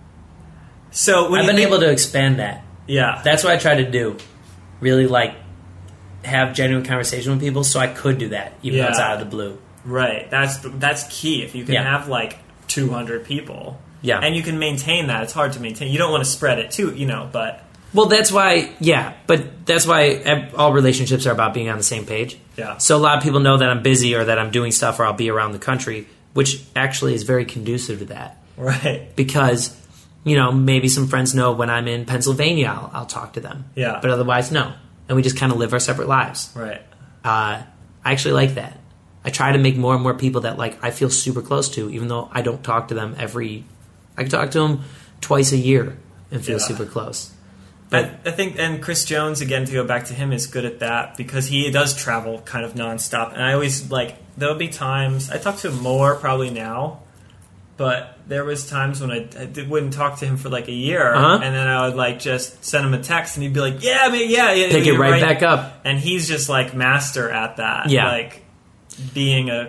So when I've you been think- able to expand that. Yeah. That's what I try to do. Really, like, have genuine conversation with people so I could do that, even though it's Yeah. out of the blue. Right. That's that's key. If you can Yeah. have like two hundred people, Yeah. and you can maintain that. It's hard to maintain. You don't want to spread it too, you know. But Well, that's why, yeah, but that's why ev- all relationships are about being on the same page. Yeah. So a lot of people know that I'm busy or that I'm doing stuff or I'll be around the country, which actually is very conducive to that. right. Because, you know, maybe some friends know when I'm in Pennsylvania, I'll, I'll talk to them. Yeah. But otherwise, no. And we just kind of live our separate lives. Right. Uh, I actually like that. I try to make more and more people that like I feel super close to, even though I don't talk to them every. I can talk to them twice a year and feel Yeah. super close. I, I think, and Chris Jones, again, to go back to him, is good at that because he does travel kind of nonstop. And I always, like, there'll be times, I talk to him more probably now, but there was times when I, I did, wouldn't talk to him for like a year, Uh-huh. and then I would, like, just send him a text, and he'd be like, yeah, man, yeah, yeah. Pick it you're right back up. And he's just, like, master at that. Yeah. Like, being a...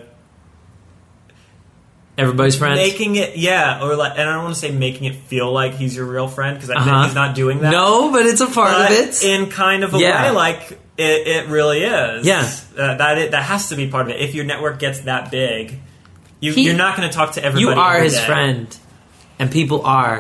Everybody's friends. Making it, yeah, or like, and I don't want to say making it feel like he's your real friend, because I Uh-huh. think he's not doing that. No, but it's a part But of it. in kind of a Yeah. way, like it, it really is. Yeah. uh, that it, that has to be part of it. If your network gets that big, you, He- you're not going to talk to You everybody. are every his day. friend, and people are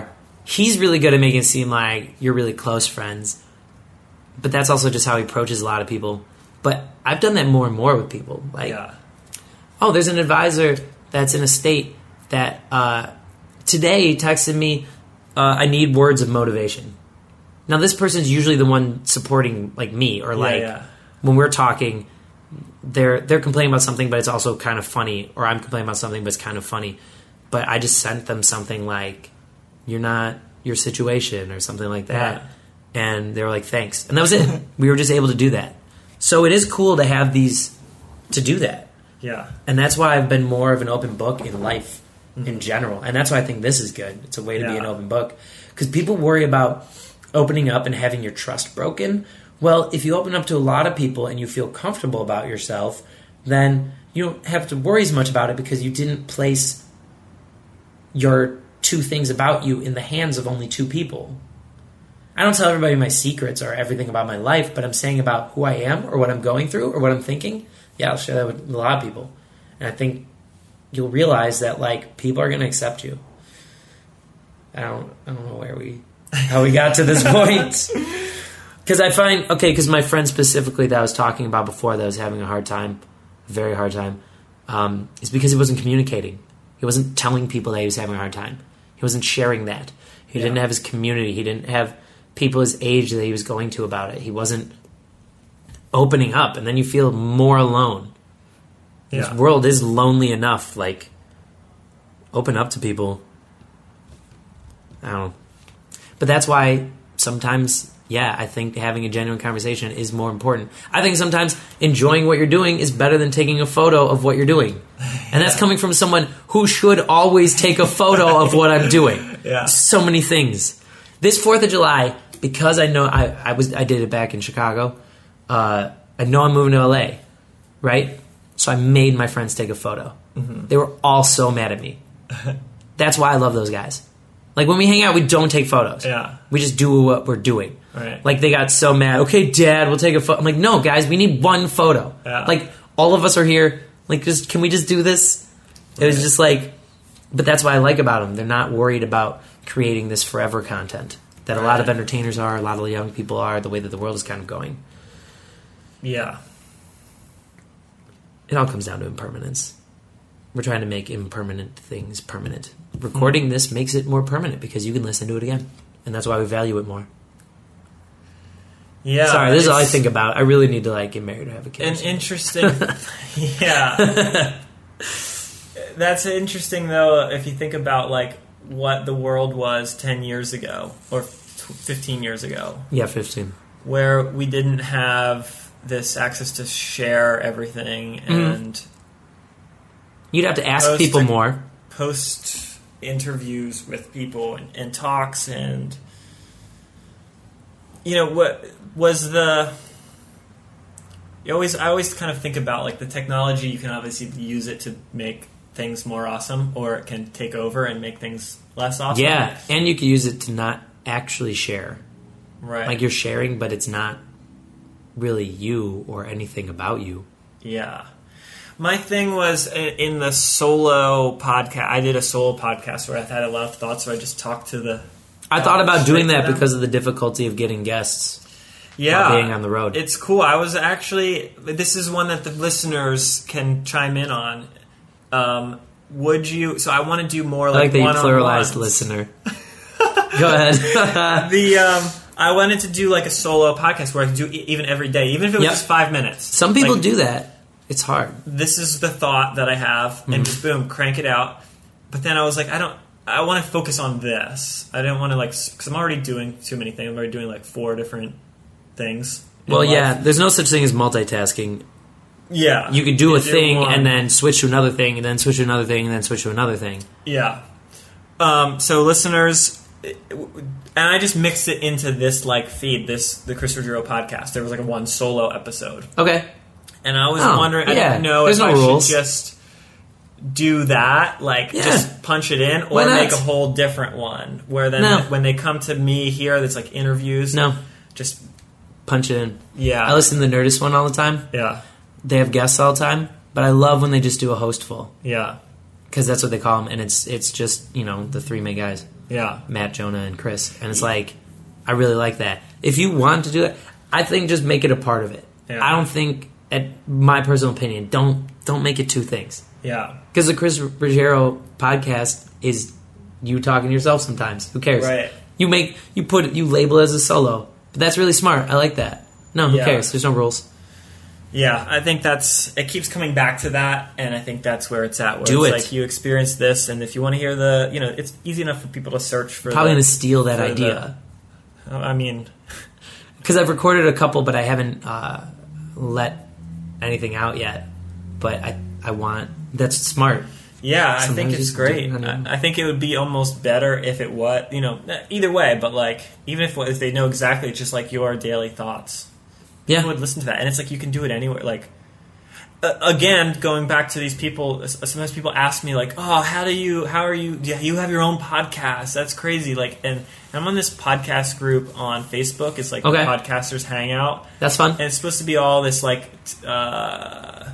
he's really good at making it seem like you're really close friends. But that's also just how he approaches a lot of people. But I've done that more and more with people. Like, Yeah. oh, there's an advisor that's in a state that uh, today texted me, uh, I need words of motivation. Now, this person's usually the one supporting, like, me. Or, like, yeah. when we're talking, they're they're complaining about something, but it's also kind of funny. Or I'm complaining about something, but it's kind of funny. But I just sent them something like, you're not your situation, or something like that. Yeah. And they were like, thanks. And that was it. We were just able to do that. So it is cool to have these, to do that. Yeah. And that's why I've been more of an open book in life in general. And that's why I think this is good. It's a way to Yeah. be an open book. Because people worry about opening up and having your trust broken. Well, if you open up to a lot of people and you feel comfortable about yourself, then you don't have to worry as much about it because you didn't place your two things about you in the hands of only two people. I don't tell everybody my secrets or everything about my life, but I'm saying about who I am or what I'm going through or what I'm thinking. Yeah, I'll share that with a lot of people. And I think you'll realize that, like, people are going to accept you. I don't I don't know where we, how we got to this point. Because I find, okay, because my friend specifically that I was talking about before that was having a hard time, very hard time, um, is because he wasn't communicating. He wasn't telling people that he was having a hard time. He wasn't sharing that. He Yeah. didn't have his community. He didn't have people his age that he was going to about it. He wasn't opening up, and then you feel more alone. Yeah. This world is lonely enough. Like, open up to people. I don't know. But that's why sometimes, yeah, I think having a genuine conversation is more important. I think sometimes enjoying what you're doing is better than taking a photo of what you're doing. And that's coming from someone who should always take a photo of what I'm doing. Yeah. So many things. This fourth of July, because I know I, I was I did it back in Chicago, uh, I know I'm moving to L A, right? So I made my friends take a photo. Mm-hmm. They were all so mad at me. That's why I love those guys. Like, when we hang out, we don't take photos. Yeah. We just do what we're doing. Right. Like, they got so mad. Okay, Dad, we'll take a photo. I'm like, no, guys, we need one photo. Yeah. Like, all of us are here. Like, just can we just do this? It was just like, but that's what I like about them. They're not worried about creating this forever content that a lot of entertainers are, a lot of young people are, the way that the world is kind of going. Yeah. It all comes down to impermanence. We're trying to make impermanent things permanent. Recording mm-hmm. this makes it more permanent because you can listen to it again. And that's why we value it more. Yeah. Sorry, this is all I think about. I really need to, like, get married or have a kid. An interesting... yeah. That's interesting, though, if you think about, like, what the world was ten years ago or fifteen years ago. Yeah, fifteen. Where we didn't have this access to share everything and... Mm-hmm. You'd have to ask people more. Post interviews with people and, and talks and... You know, what was the... You always, I always kind of think about, like, the technology, you can obviously use it to make things more awesome, or it can take over and make things less awesome. Yeah, and you can use it to not actually share. Right. Like, you're sharing, but it's not really you or anything about you. Yeah. My thing was in the solo podcast, I did a solo podcast where I had a lot of thoughts, so I just talked to the... I thought about doing that because of the difficulty of getting guests. Yeah, while being on the road. It's cool. I was actually... This is one that the listeners can chime in on. Um, would you... So I want to do more like I like that you one-on-ones. pluralized listener. Go ahead. the um, I wanted to do like a solo podcast where I could do e- even every day, even if it was yep. just five minutes. Some people like, do that. It's hard. This is the thought that I have, Mm-hmm. and just boom, crank it out. But then I was like, I don't... I want to focus on this. I didn't want to like... Because I'm already doing too many things. I'm already doing like four different... things. Well, yeah, there's no such thing as multitasking. Yeah. You could do a do thing one. and then switch to another thing and then switch to another thing and then switch to another thing. Yeah. Um, so listeners, and I just mixed it into this like feed, this the Chris Ruggiero podcast. There was like a one solo episode. Okay. And I was oh, wondering, I yeah. didn't know There's if no I rules. should just do that, like yeah. just punch it in, or make a whole different one where then no. when they come to me here, that's like interviews. No. Just punch it in. Yeah. I listen to the Nerdist one all the time. Yeah. They have guests all the time, but I love when they just do a hostful. Yeah. Because that's what they call them, and it's it's just, you know, the three main guys. Yeah. Matt, Jonah, and Chris. And it's like, I really like that. If you want to do it, I think just make it a part of it. Yeah. I don't think, at my personal opinion, don't don't make it two things. Yeah. Because the Chris Ruggiero podcast is you talking to yourself sometimes. Who cares? Right. You make you put it, you label it as a solo. But that's really smart. I like that. No, who Yeah. cares? There's no rules. Yeah, I think that's it. Keeps coming back to that, and I think that's where it's at. Where Do it's it. Like you experience this, and if you want to hear the, you know, it's easy enough for people to search for. Probably the, gonna steal that for idea. The, I mean, Because I've recorded a couple, but I haven't uh, let anything out yet. But I, I want that's smart. yeah, I Sometimes think it's just great. do- I don't know. I, I think it would be almost better if it was, you know, either way. But like, even if if they know exactly, just like your daily thoughts, Yeah. people would listen to that, and it's like you can do it anywhere. Like. Uh, again, going back to these people, sometimes people ask me like, "Oh, how do you? How are you? Yeah, you have your own podcast? That's crazy!" Like, and I'm on this podcast group on Facebook. It's like Okay. the podcasters hangout, That's fun. and it's supposed to be all this like t- uh,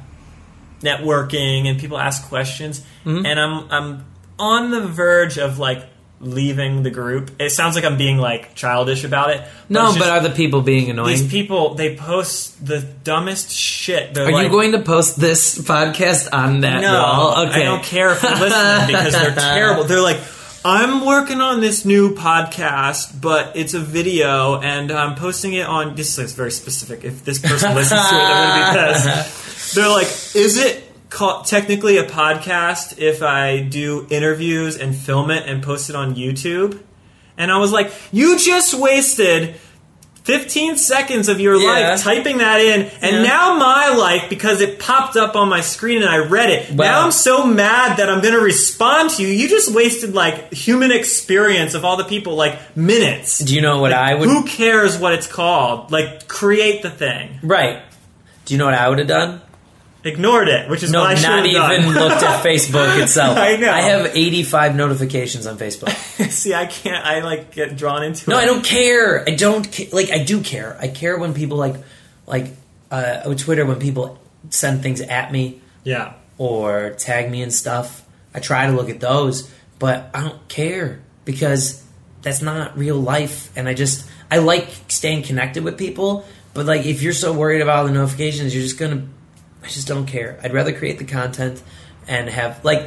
networking, and people ask questions. Mm-hmm. And I'm I'm on the verge of like leaving the group. It sounds like I'm being like childish about it. No, it's but just- are the people being annoying? these people, they post the dumbest shit. They're Are like, you going to post this podcast on that no, wall? Okay. I don't care if you're listening because they're terrible. They're like, I'm working on this new podcast, but it's a video, and I'm posting it on. This is very specific. If this person listens to it, they're going to be pissed. They're like, is it call, technically a podcast if I do interviews and film it and post it on YouTube? And I was like, you just wasted fifteen seconds of your Yeah. life typing that in, and Yeah. now my life, because it popped up on my screen and I read it, Wow. now I'm so mad that I'm going to respond to you. You just wasted, like, human experience of all the people, like, minutes. Do you know what Like, I would? Who cares what it's called? Like, create the thing. Right. Do you know what I would have done? Ignored it, which is No, what I should not have done. even looked at Facebook itself. I know. I have eighty-five notifications on Facebook. See, I can't, I, like, get drawn into No, it. I don't care. I don't ca- like. I do care. I care when people like, like, uh, on Twitter when people send things at me Yeah. or tag me and stuff. I try to look at those, but I don't care because that's not real life. And I just I like staying connected with people. But like, if you're so worried about all the notifications, you're just gonna. I just don't care. I'd rather create the content and have like.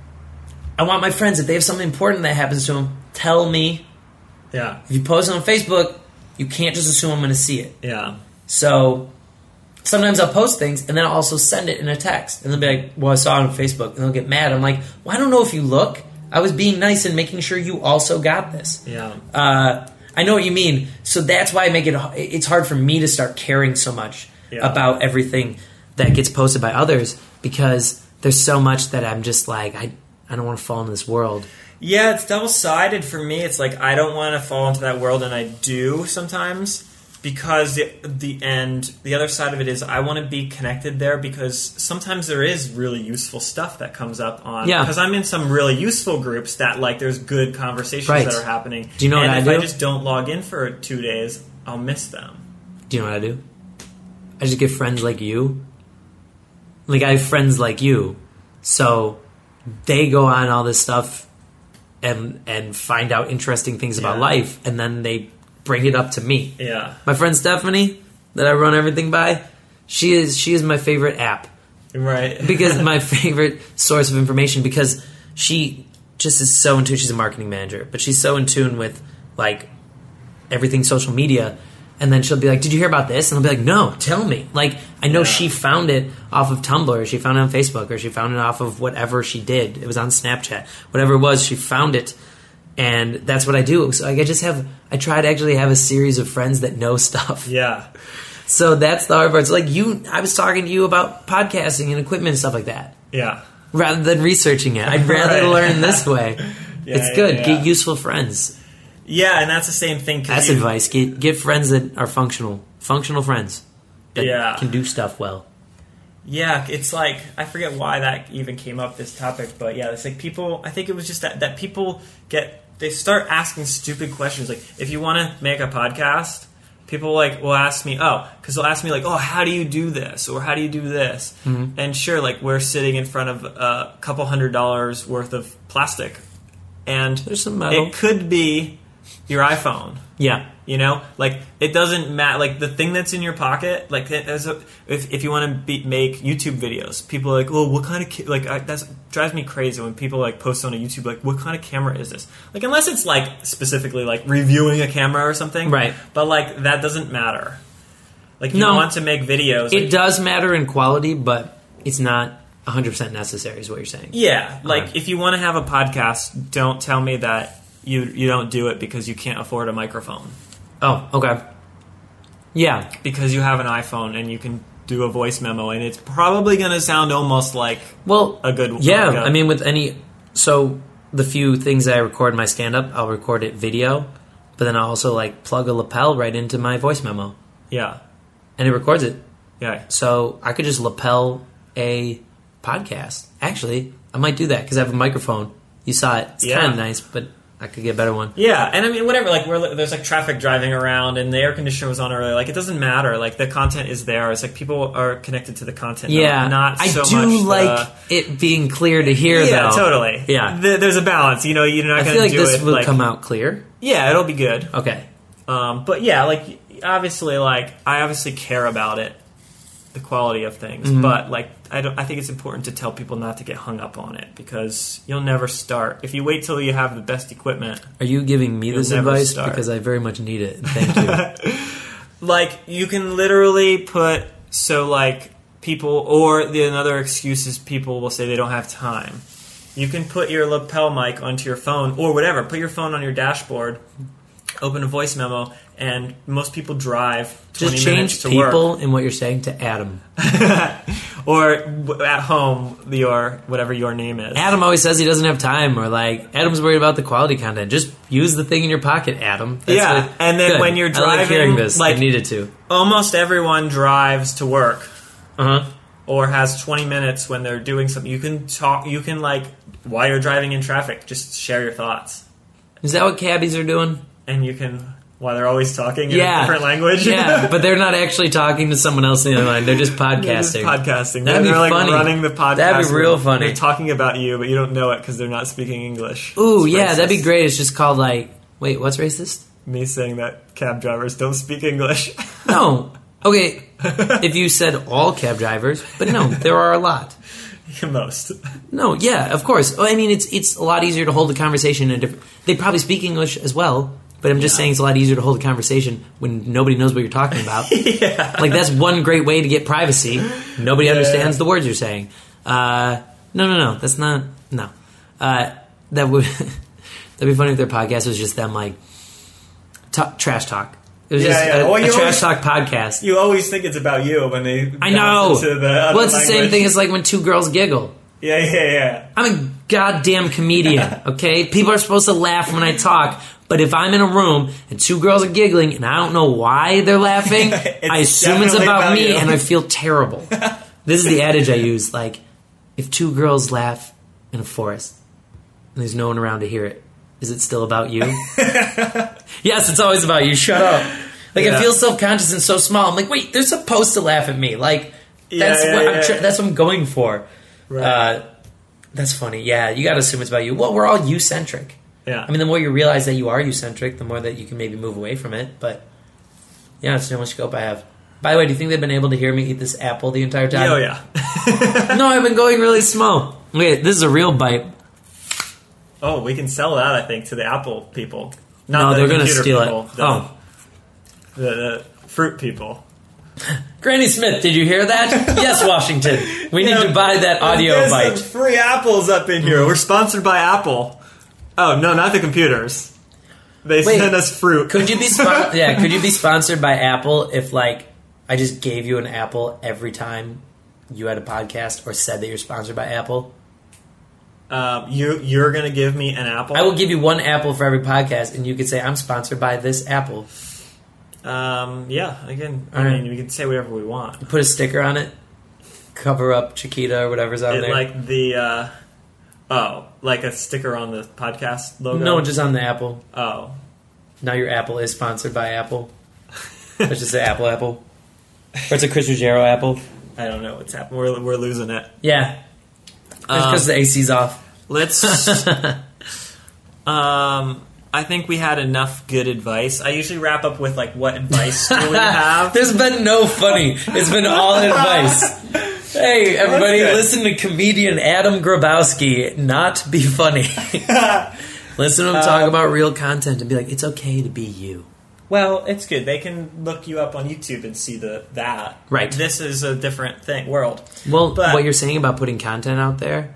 I want my friends, if they have something important that happens to them, tell me. Yeah. If you post it on Facebook, you can't just assume I'm going to see it. Yeah. So sometimes I'll post things and then I'll also send it in a text. And they'll be like, well, I saw it on Facebook. And they'll get mad. I'm like, well, I don't know if you look. I was being nice and making sure you also got this. Yeah. Uh, I know what you mean. So that's why I make it, it's hard for me to start caring so much Yeah. about everything that gets posted by others because there's so much that I'm just like, I, I don't want to fall into this world. Yeah, it's double-sided for me. It's like I don't want to fall into that world, and I do sometimes because the the end, the other side of it is I want to be connected there because sometimes there is really useful stuff that comes up on. Yeah. Because I'm in some really useful groups that like there's good conversations Right. that are happening. Do you know and what I if do? I just don't log in for two days, I'll miss them. Do you know what I do? I just get friends like you. Like, I have friends like you. So they go on all this stuff and and find out interesting things about Yeah. life, and then they bring it up to me. Yeah. My friend Stephanie, that I run everything by, she is she is my favorite app. Right. Because my favorite source of information, because she just is so in tune. She's a marketing manager, but she's so in tune with, like, everything social media. And then she'll be like, did you hear about this? And I'll be like, no, tell me. Like, I know Yeah. she found it off of Tumblr, or she found it on Facebook, or she found it off of whatever she did. It was on Snapchat. Whatever it was, she found it. And that's what I do. So like, I just have, I try to actually have a series of friends that know stuff. Yeah. So that's the hard part. So like you, I was talking to you about podcasting and equipment and stuff like that. Yeah. Rather than researching it. I'd rather Right. learn this way. Yeah, it's good. yeah, yeah. Get useful friends. Yeah, and that's the same thing. 'cause That's you- advice. Get get friends that are functional. Functional friends. That Yeah. can do stuff well. Yeah, it's like, I forget why that even came up, this topic, but yeah, it's like people, I think it was just that, that people get, they start asking stupid questions. Like, if you want to make a podcast, people like will ask me, oh, because they'll ask me like, oh, how do you do this? Or how do you do this? Mm-hmm. And sure, like, we're sitting in front of a couple hundred dollars worth of plastic and There's some metal. it could be your iPhone. Yeah. You know, like it doesn't matter. Like the thing that's in your pocket, like it, as a, if if you want to be, make YouTube videos, people are like, "Oh, what kind of ca-? like I, that drives me crazy when people like post on a YouTube like, what kind of camera is this?" Like unless it's like specifically like reviewing a camera or something, Right. But like that doesn't matter. Like you No. want to make videos, It like, does matter in quality, but it's not one hundred percent necessary is what you're saying. yeah. Like Alright. if you want to have a podcast, don't tell me that you you don't do it because you can't afford a microphone. Oh, okay. Yeah. Because you have an iPhone and you can do a voice memo, and it's probably going to sound almost like Well, a good yeah, like a- I mean, with any... So, the few things I record in my stand-up, I'll record it video, but then I'll also, like, plug a lapel right into my voice memo, yeah, and it records it. yeah. So, I could just lapel a podcast. Actually, I might do that, because I have a microphone. You saw it. It's Yeah. kind of nice, but I could get a better one. Yeah, and I mean, whatever, like, we're, there's, like, traffic driving around, and the air conditioner was on earlier. Like, it doesn't matter. Like, the content is there. It's like people are connected to the content. Yeah. Not, not so I do much like the, it being clear to hear, yeah, though. totally. Yeah. Th- there's a balance. You know, you're not I going feel to like do this it, will like... come out clear. Yeah, it'll be good. Okay. Um, but, yeah, like, obviously, like, I obviously care about it, the quality of things, Mm-hmm. but like I don't I think it's important to tell people not to get hung up on it, because you'll never start if you wait till you have the best equipment. Are you giving me You'll this never advice? start. Because I very much need it. Thank you. Like you can literally put so like people, or the another excuse is people will say they don't have time. You can put your lapel mic onto your phone or whatever. Put your phone on your dashboard, open a voice memo, and most people drive twenty Just minutes change to people work. in what you're saying to Adam. Or w- at home, your whatever your name is. Adam always says he doesn't have time, or like Adam's worried about the quality content. Just use the thing in your pocket, Adam. That's Yeah, what- and then Good. when you're I like driving, hearing this. like- I needed to. Almost everyone drives to work Uh huh. or has twenty minutes when they're doing something. You can talk. You can like while you're driving in traffic, just share your thoughts, Is that what cabbies are doing? and you can while they're always talking in Yeah. a different language. Yeah, but they're not actually talking to someone else in the other line. They're just podcasting. They're just podcasting. That'd they're be like funny. running the podcast. That'd be real where funny. They're talking about you, but you don't know it because they're not speaking English. Ooh, It's yeah, that'd be racist. great. It's just called like, wait, what's racist? Me saying that cab drivers don't speak English. No. Okay, if you said all cab drivers, but no, there are a lot. Most. No, yeah, of course. I mean, it's it's a lot easier to hold a conversation in a different. They probably speak English as well, but I'm just Yeah. saying it's a lot easier to hold a conversation when nobody knows what you're talking about. Yeah. Like that's one great way to get privacy. Nobody understands the words you're saying. Uh, no, no, no, that's not. No, uh, that would that'd be funny if their podcast was just them like ta- trash talk. It was Yeah, just yeah. a, Well, a you trash always- talk podcast. You always think it's about you when they. I know. bounce into the other Well, it's the same language. thing as like when two girls giggle. Yeah, yeah, yeah. I'm a goddamn comedian, okay? People are supposed to laugh when I talk, but if I'm in a room and two girls are giggling and I don't know why they're laughing, I assume it's definitely about, about me you. and I feel terrible. This is the adage I use, like, if two girls laugh in a forest and there's no one around to hear it, is it still about you? Yes, it's always about you. Shut up. Like, Yeah. I feel self-conscious and so small. I'm like, wait, they're supposed to laugh at me. Like, that's Yeah, yeah, what I'm yeah. tr- that's what I'm going for. Right. Uh, that's funny. Yeah, you got to assume it's about you. Well, we're all you-centric. Yeah. I mean, the more you realize that you are you-centric, the more that you can maybe move away from it. But yeah, that's how much scope I have. By the way, do you think they've been able to hear me eat this apple the entire time? oh yeah. No, I've been going really small. Wait, this is a real bite. Oh, we can sell that. I think to the Apple people. Not No, the they're gonna computer steal it. people, The, Oh. the, the fruit people. Granny Smith, did you hear that? Yes, Washington. We need You know, to buy that audio There's bite. some free apples up in here. We're sponsored by Apple. Oh no, not the computers. They Wait, send us fruit. Could you be spon- yeah? Could you be sponsored by Apple if like I just gave you an apple every time you had a podcast or said that you're sponsored by Apple? Um, you you're gonna give me an apple? I will give you one apple for every podcast, and you could say I'm sponsored by this apple. Um, yeah, again, I All right. mean, we can say whatever we want. Put a sticker on it, cover up Chiquita or whatever's on It, there. like the uh, oh, like a sticker on the podcast logo. no, just on the apple. oh, Now your apple is sponsored by Apple. Let's just say Apple Apple, or it's a Chris Ruggiero apple. I don't know what's happening. We're we're losing it. Yeah, Um, because the A C's off. Let's Um, I think we had enough good advice. I usually wrap up with like, what advice do we have? There's been no funny. It's been all advice. Hey, everybody, listen to comedian Adam Grabowski not be funny. Listen to him talk um, about real content and be like, it's okay to be you. Well, it's good. They can look you up on YouTube and see the that. Right. This is a different thing world. Well, but, what you're saying about putting content out there,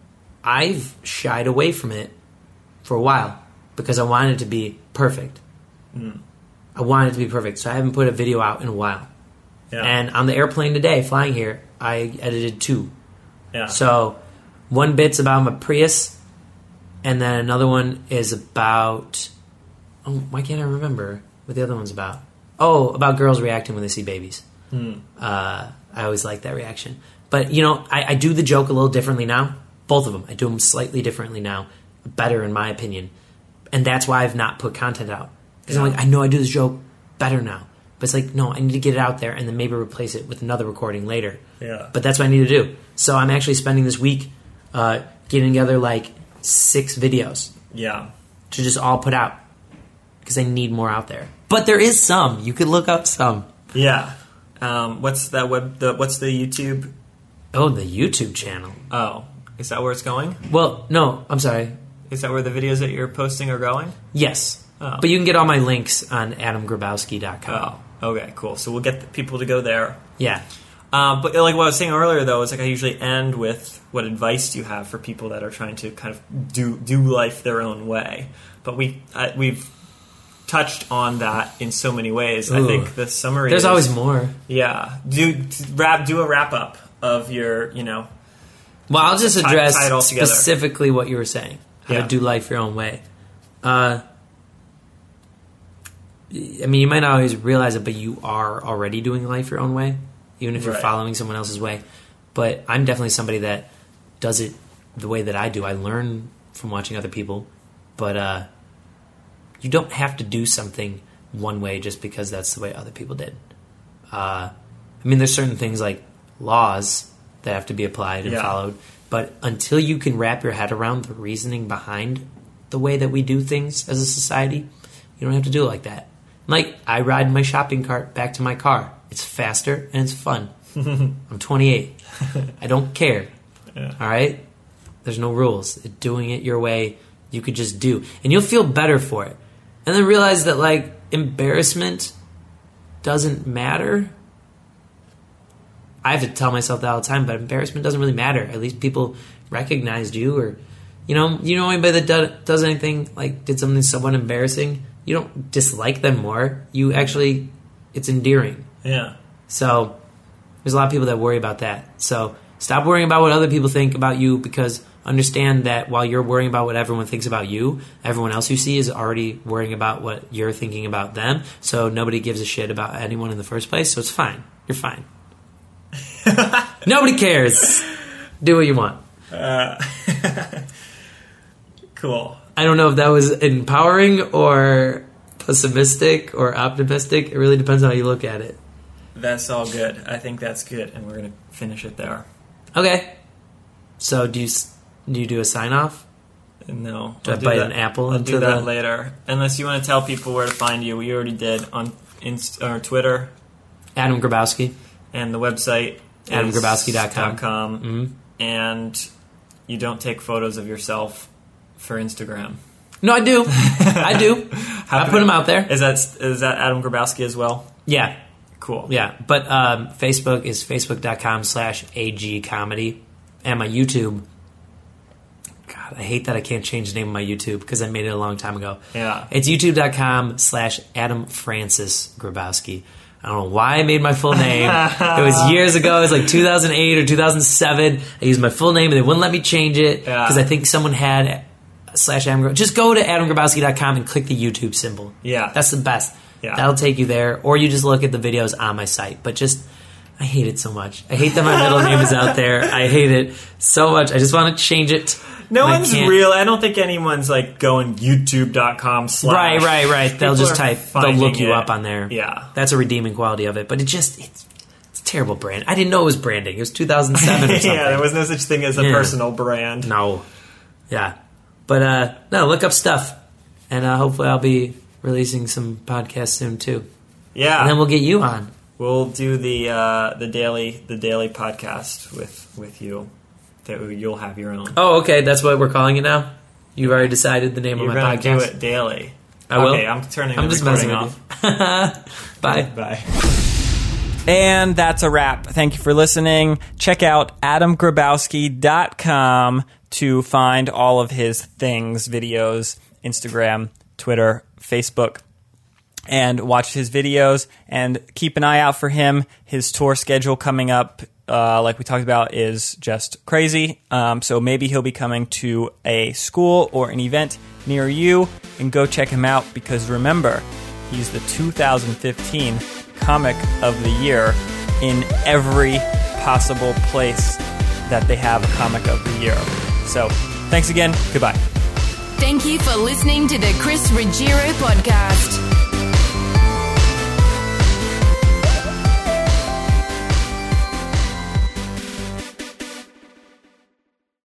I've shied away from it for a while because I wanted it to be perfect. Mm. I wanted it to be perfect, so I haven't put a video out in a while. Yeah. And on the airplane today, flying here, I edited two. Yeah. So one bit's about my Prius, and then another one is about... Oh, why can't I remember what the other one's about? Oh, about girls reacting when they see babies. Hmm. Uh, I always like that reaction. But, you know, I, I do the joke a little differently now. Both of them. I do them slightly differently now. Better, in my opinion. And that's why I've not put content out. Because yeah. I'm like, I know I do this joke better now. But it's like, no, I need to get it out there and then maybe replace it with another recording later. Yeah. But that's what I need to do. So I'm actually spending this week uh, getting together like six videos. Yeah. To just all put out. Because I need more out there. But there is some. You could look up some. Yeah. Um, what's that web? The, what's the YouTube? Oh, the YouTube channel. Oh. Is that where it's going? Well, no. I'm sorry. Is that where the videos that you're posting are going? Yes. Oh. But you can get all my links on adam grabowski dot com. Oh. Okay, cool. So we'll get the people to go there. Yeah. Um, but like what I was saying earlier, though, is like I usually end with what advice do you have for people that are trying to kind of do do life their own way. But we uh, we've touched on that in so many ways. Ooh. I think the summary There's is, always more. Yeah. Do wrap do a wrap up of your, you know. Well, I'll just address tie, tie specifically what you were saying. How yeah. to do life your own way. Uh, I mean, you might not always realize it, but you are already doing life your own way, even if you're right. following someone else's way. But I'm definitely somebody that does it the way that I do. I learn from watching other people, but uh, you don't have to do something one way just because that's the way other people did. Uh, I mean, there's certain things like laws that have to be applied and yeah. followed, but until you can wrap your head around the reasoning behind the way that we do things as a society, you don't have to do it like that. Like, I ride my shopping cart back to my car. It's faster and it's fun. I'm twenty-eight. I don't care. Yeah. All right? There's no rules. Doing it your way, you could just do. And you'll feel better for it. And then realize that, like, embarrassment doesn't matter. I have to tell myself that all the time, but embarrassment doesn't really matter. At least people recognized you, or, you know, you know anybody that do, does anything, like, did something somewhat embarrassing, you don't dislike them more. You actually, it's endearing. Yeah. So, there's a lot of people that worry about that. So, stop worrying about what other people think about you, because understand that while you're worrying about what everyone thinks about you, everyone else you see is already worrying about what you're thinking about them. So, nobody gives a shit about anyone in the first place, so it's fine. You're fine. Nobody cares. Do what you want. Uh, cool. I don't know if that was empowering or pessimistic or optimistic. It really depends on how you look at it. That's all good. I think that's good, and we're going to finish it there. Okay. So do you do you do a sign off? No. Do I'll I bite that, an apple I'll into do that the... later. Unless you want to tell people where to find you. We already did on Inst- or Twitter. Adam Grabowski. And the website adam grabowski dot com. Mm-hmm. And you don't take photos of yourself for Instagram. No, I do. I do. I put them out there. Is that is that Adam Grabowski as well? Yeah. Cool. Yeah. But um, Facebook is facebook.com slash agcomedy. And my YouTube, God, I hate that I can't change the name of my YouTube because I made it a long time ago. Yeah. It's youtube.com slash Adam Francis Grabowski. I don't know why I made my full name. It was years ago. It was like two thousand eight or two thousand seven. I used my full name and they wouldn't let me change it because yeah. I think someone had slash Adam Grabowski. Just go to adam grabowski dot com and click the YouTube symbol. Yeah. That's the best. Yeah. That'll take you there. Or you just look at the videos on my site. But just, I hate it so much. I hate that my middle name is out there. I hate it so much. I just want to change it. No one's real. I don't think anyone's like going youtube.com slash. Right, right, right. They'll just type, they'll look you it. up on there. Yeah. That's a redeeming quality of it. But it just, it's, it's a terrible brand. I didn't know it was branding. It was two thousand seven or something. Yeah, there was no such thing as a yeah. personal brand. No. Yeah. But uh, no, look up stuff, and uh, hopefully I'll be releasing some podcasts soon too. Yeah, and then we'll get you on. We'll do the uh, the daily the daily podcast with with you. That you'll have your own. Oh, okay. That's what we're calling it now. You've already decided the name You're of my gonna podcast. do it daily. I will. Okay, I'm turning I'm the just recording messing with off. you. Bye. Bye. And that's a wrap. Thank you for listening. Check out adam grabowski dot com to find all of his things, videos, Instagram, Twitter, Facebook, and watch his videos. And keep an eye out for him. His tour schedule coming up, uh, like we talked about, is just crazy. Um, so maybe he'll be coming to a school or an event near you. And go check him out, because remember, he's the two thousand fifteen Comic of the Year in every possible place that they have a Comic of the Year. So, thanks again. Goodbye. Thank you for listening to the Chris Ruggiero podcast.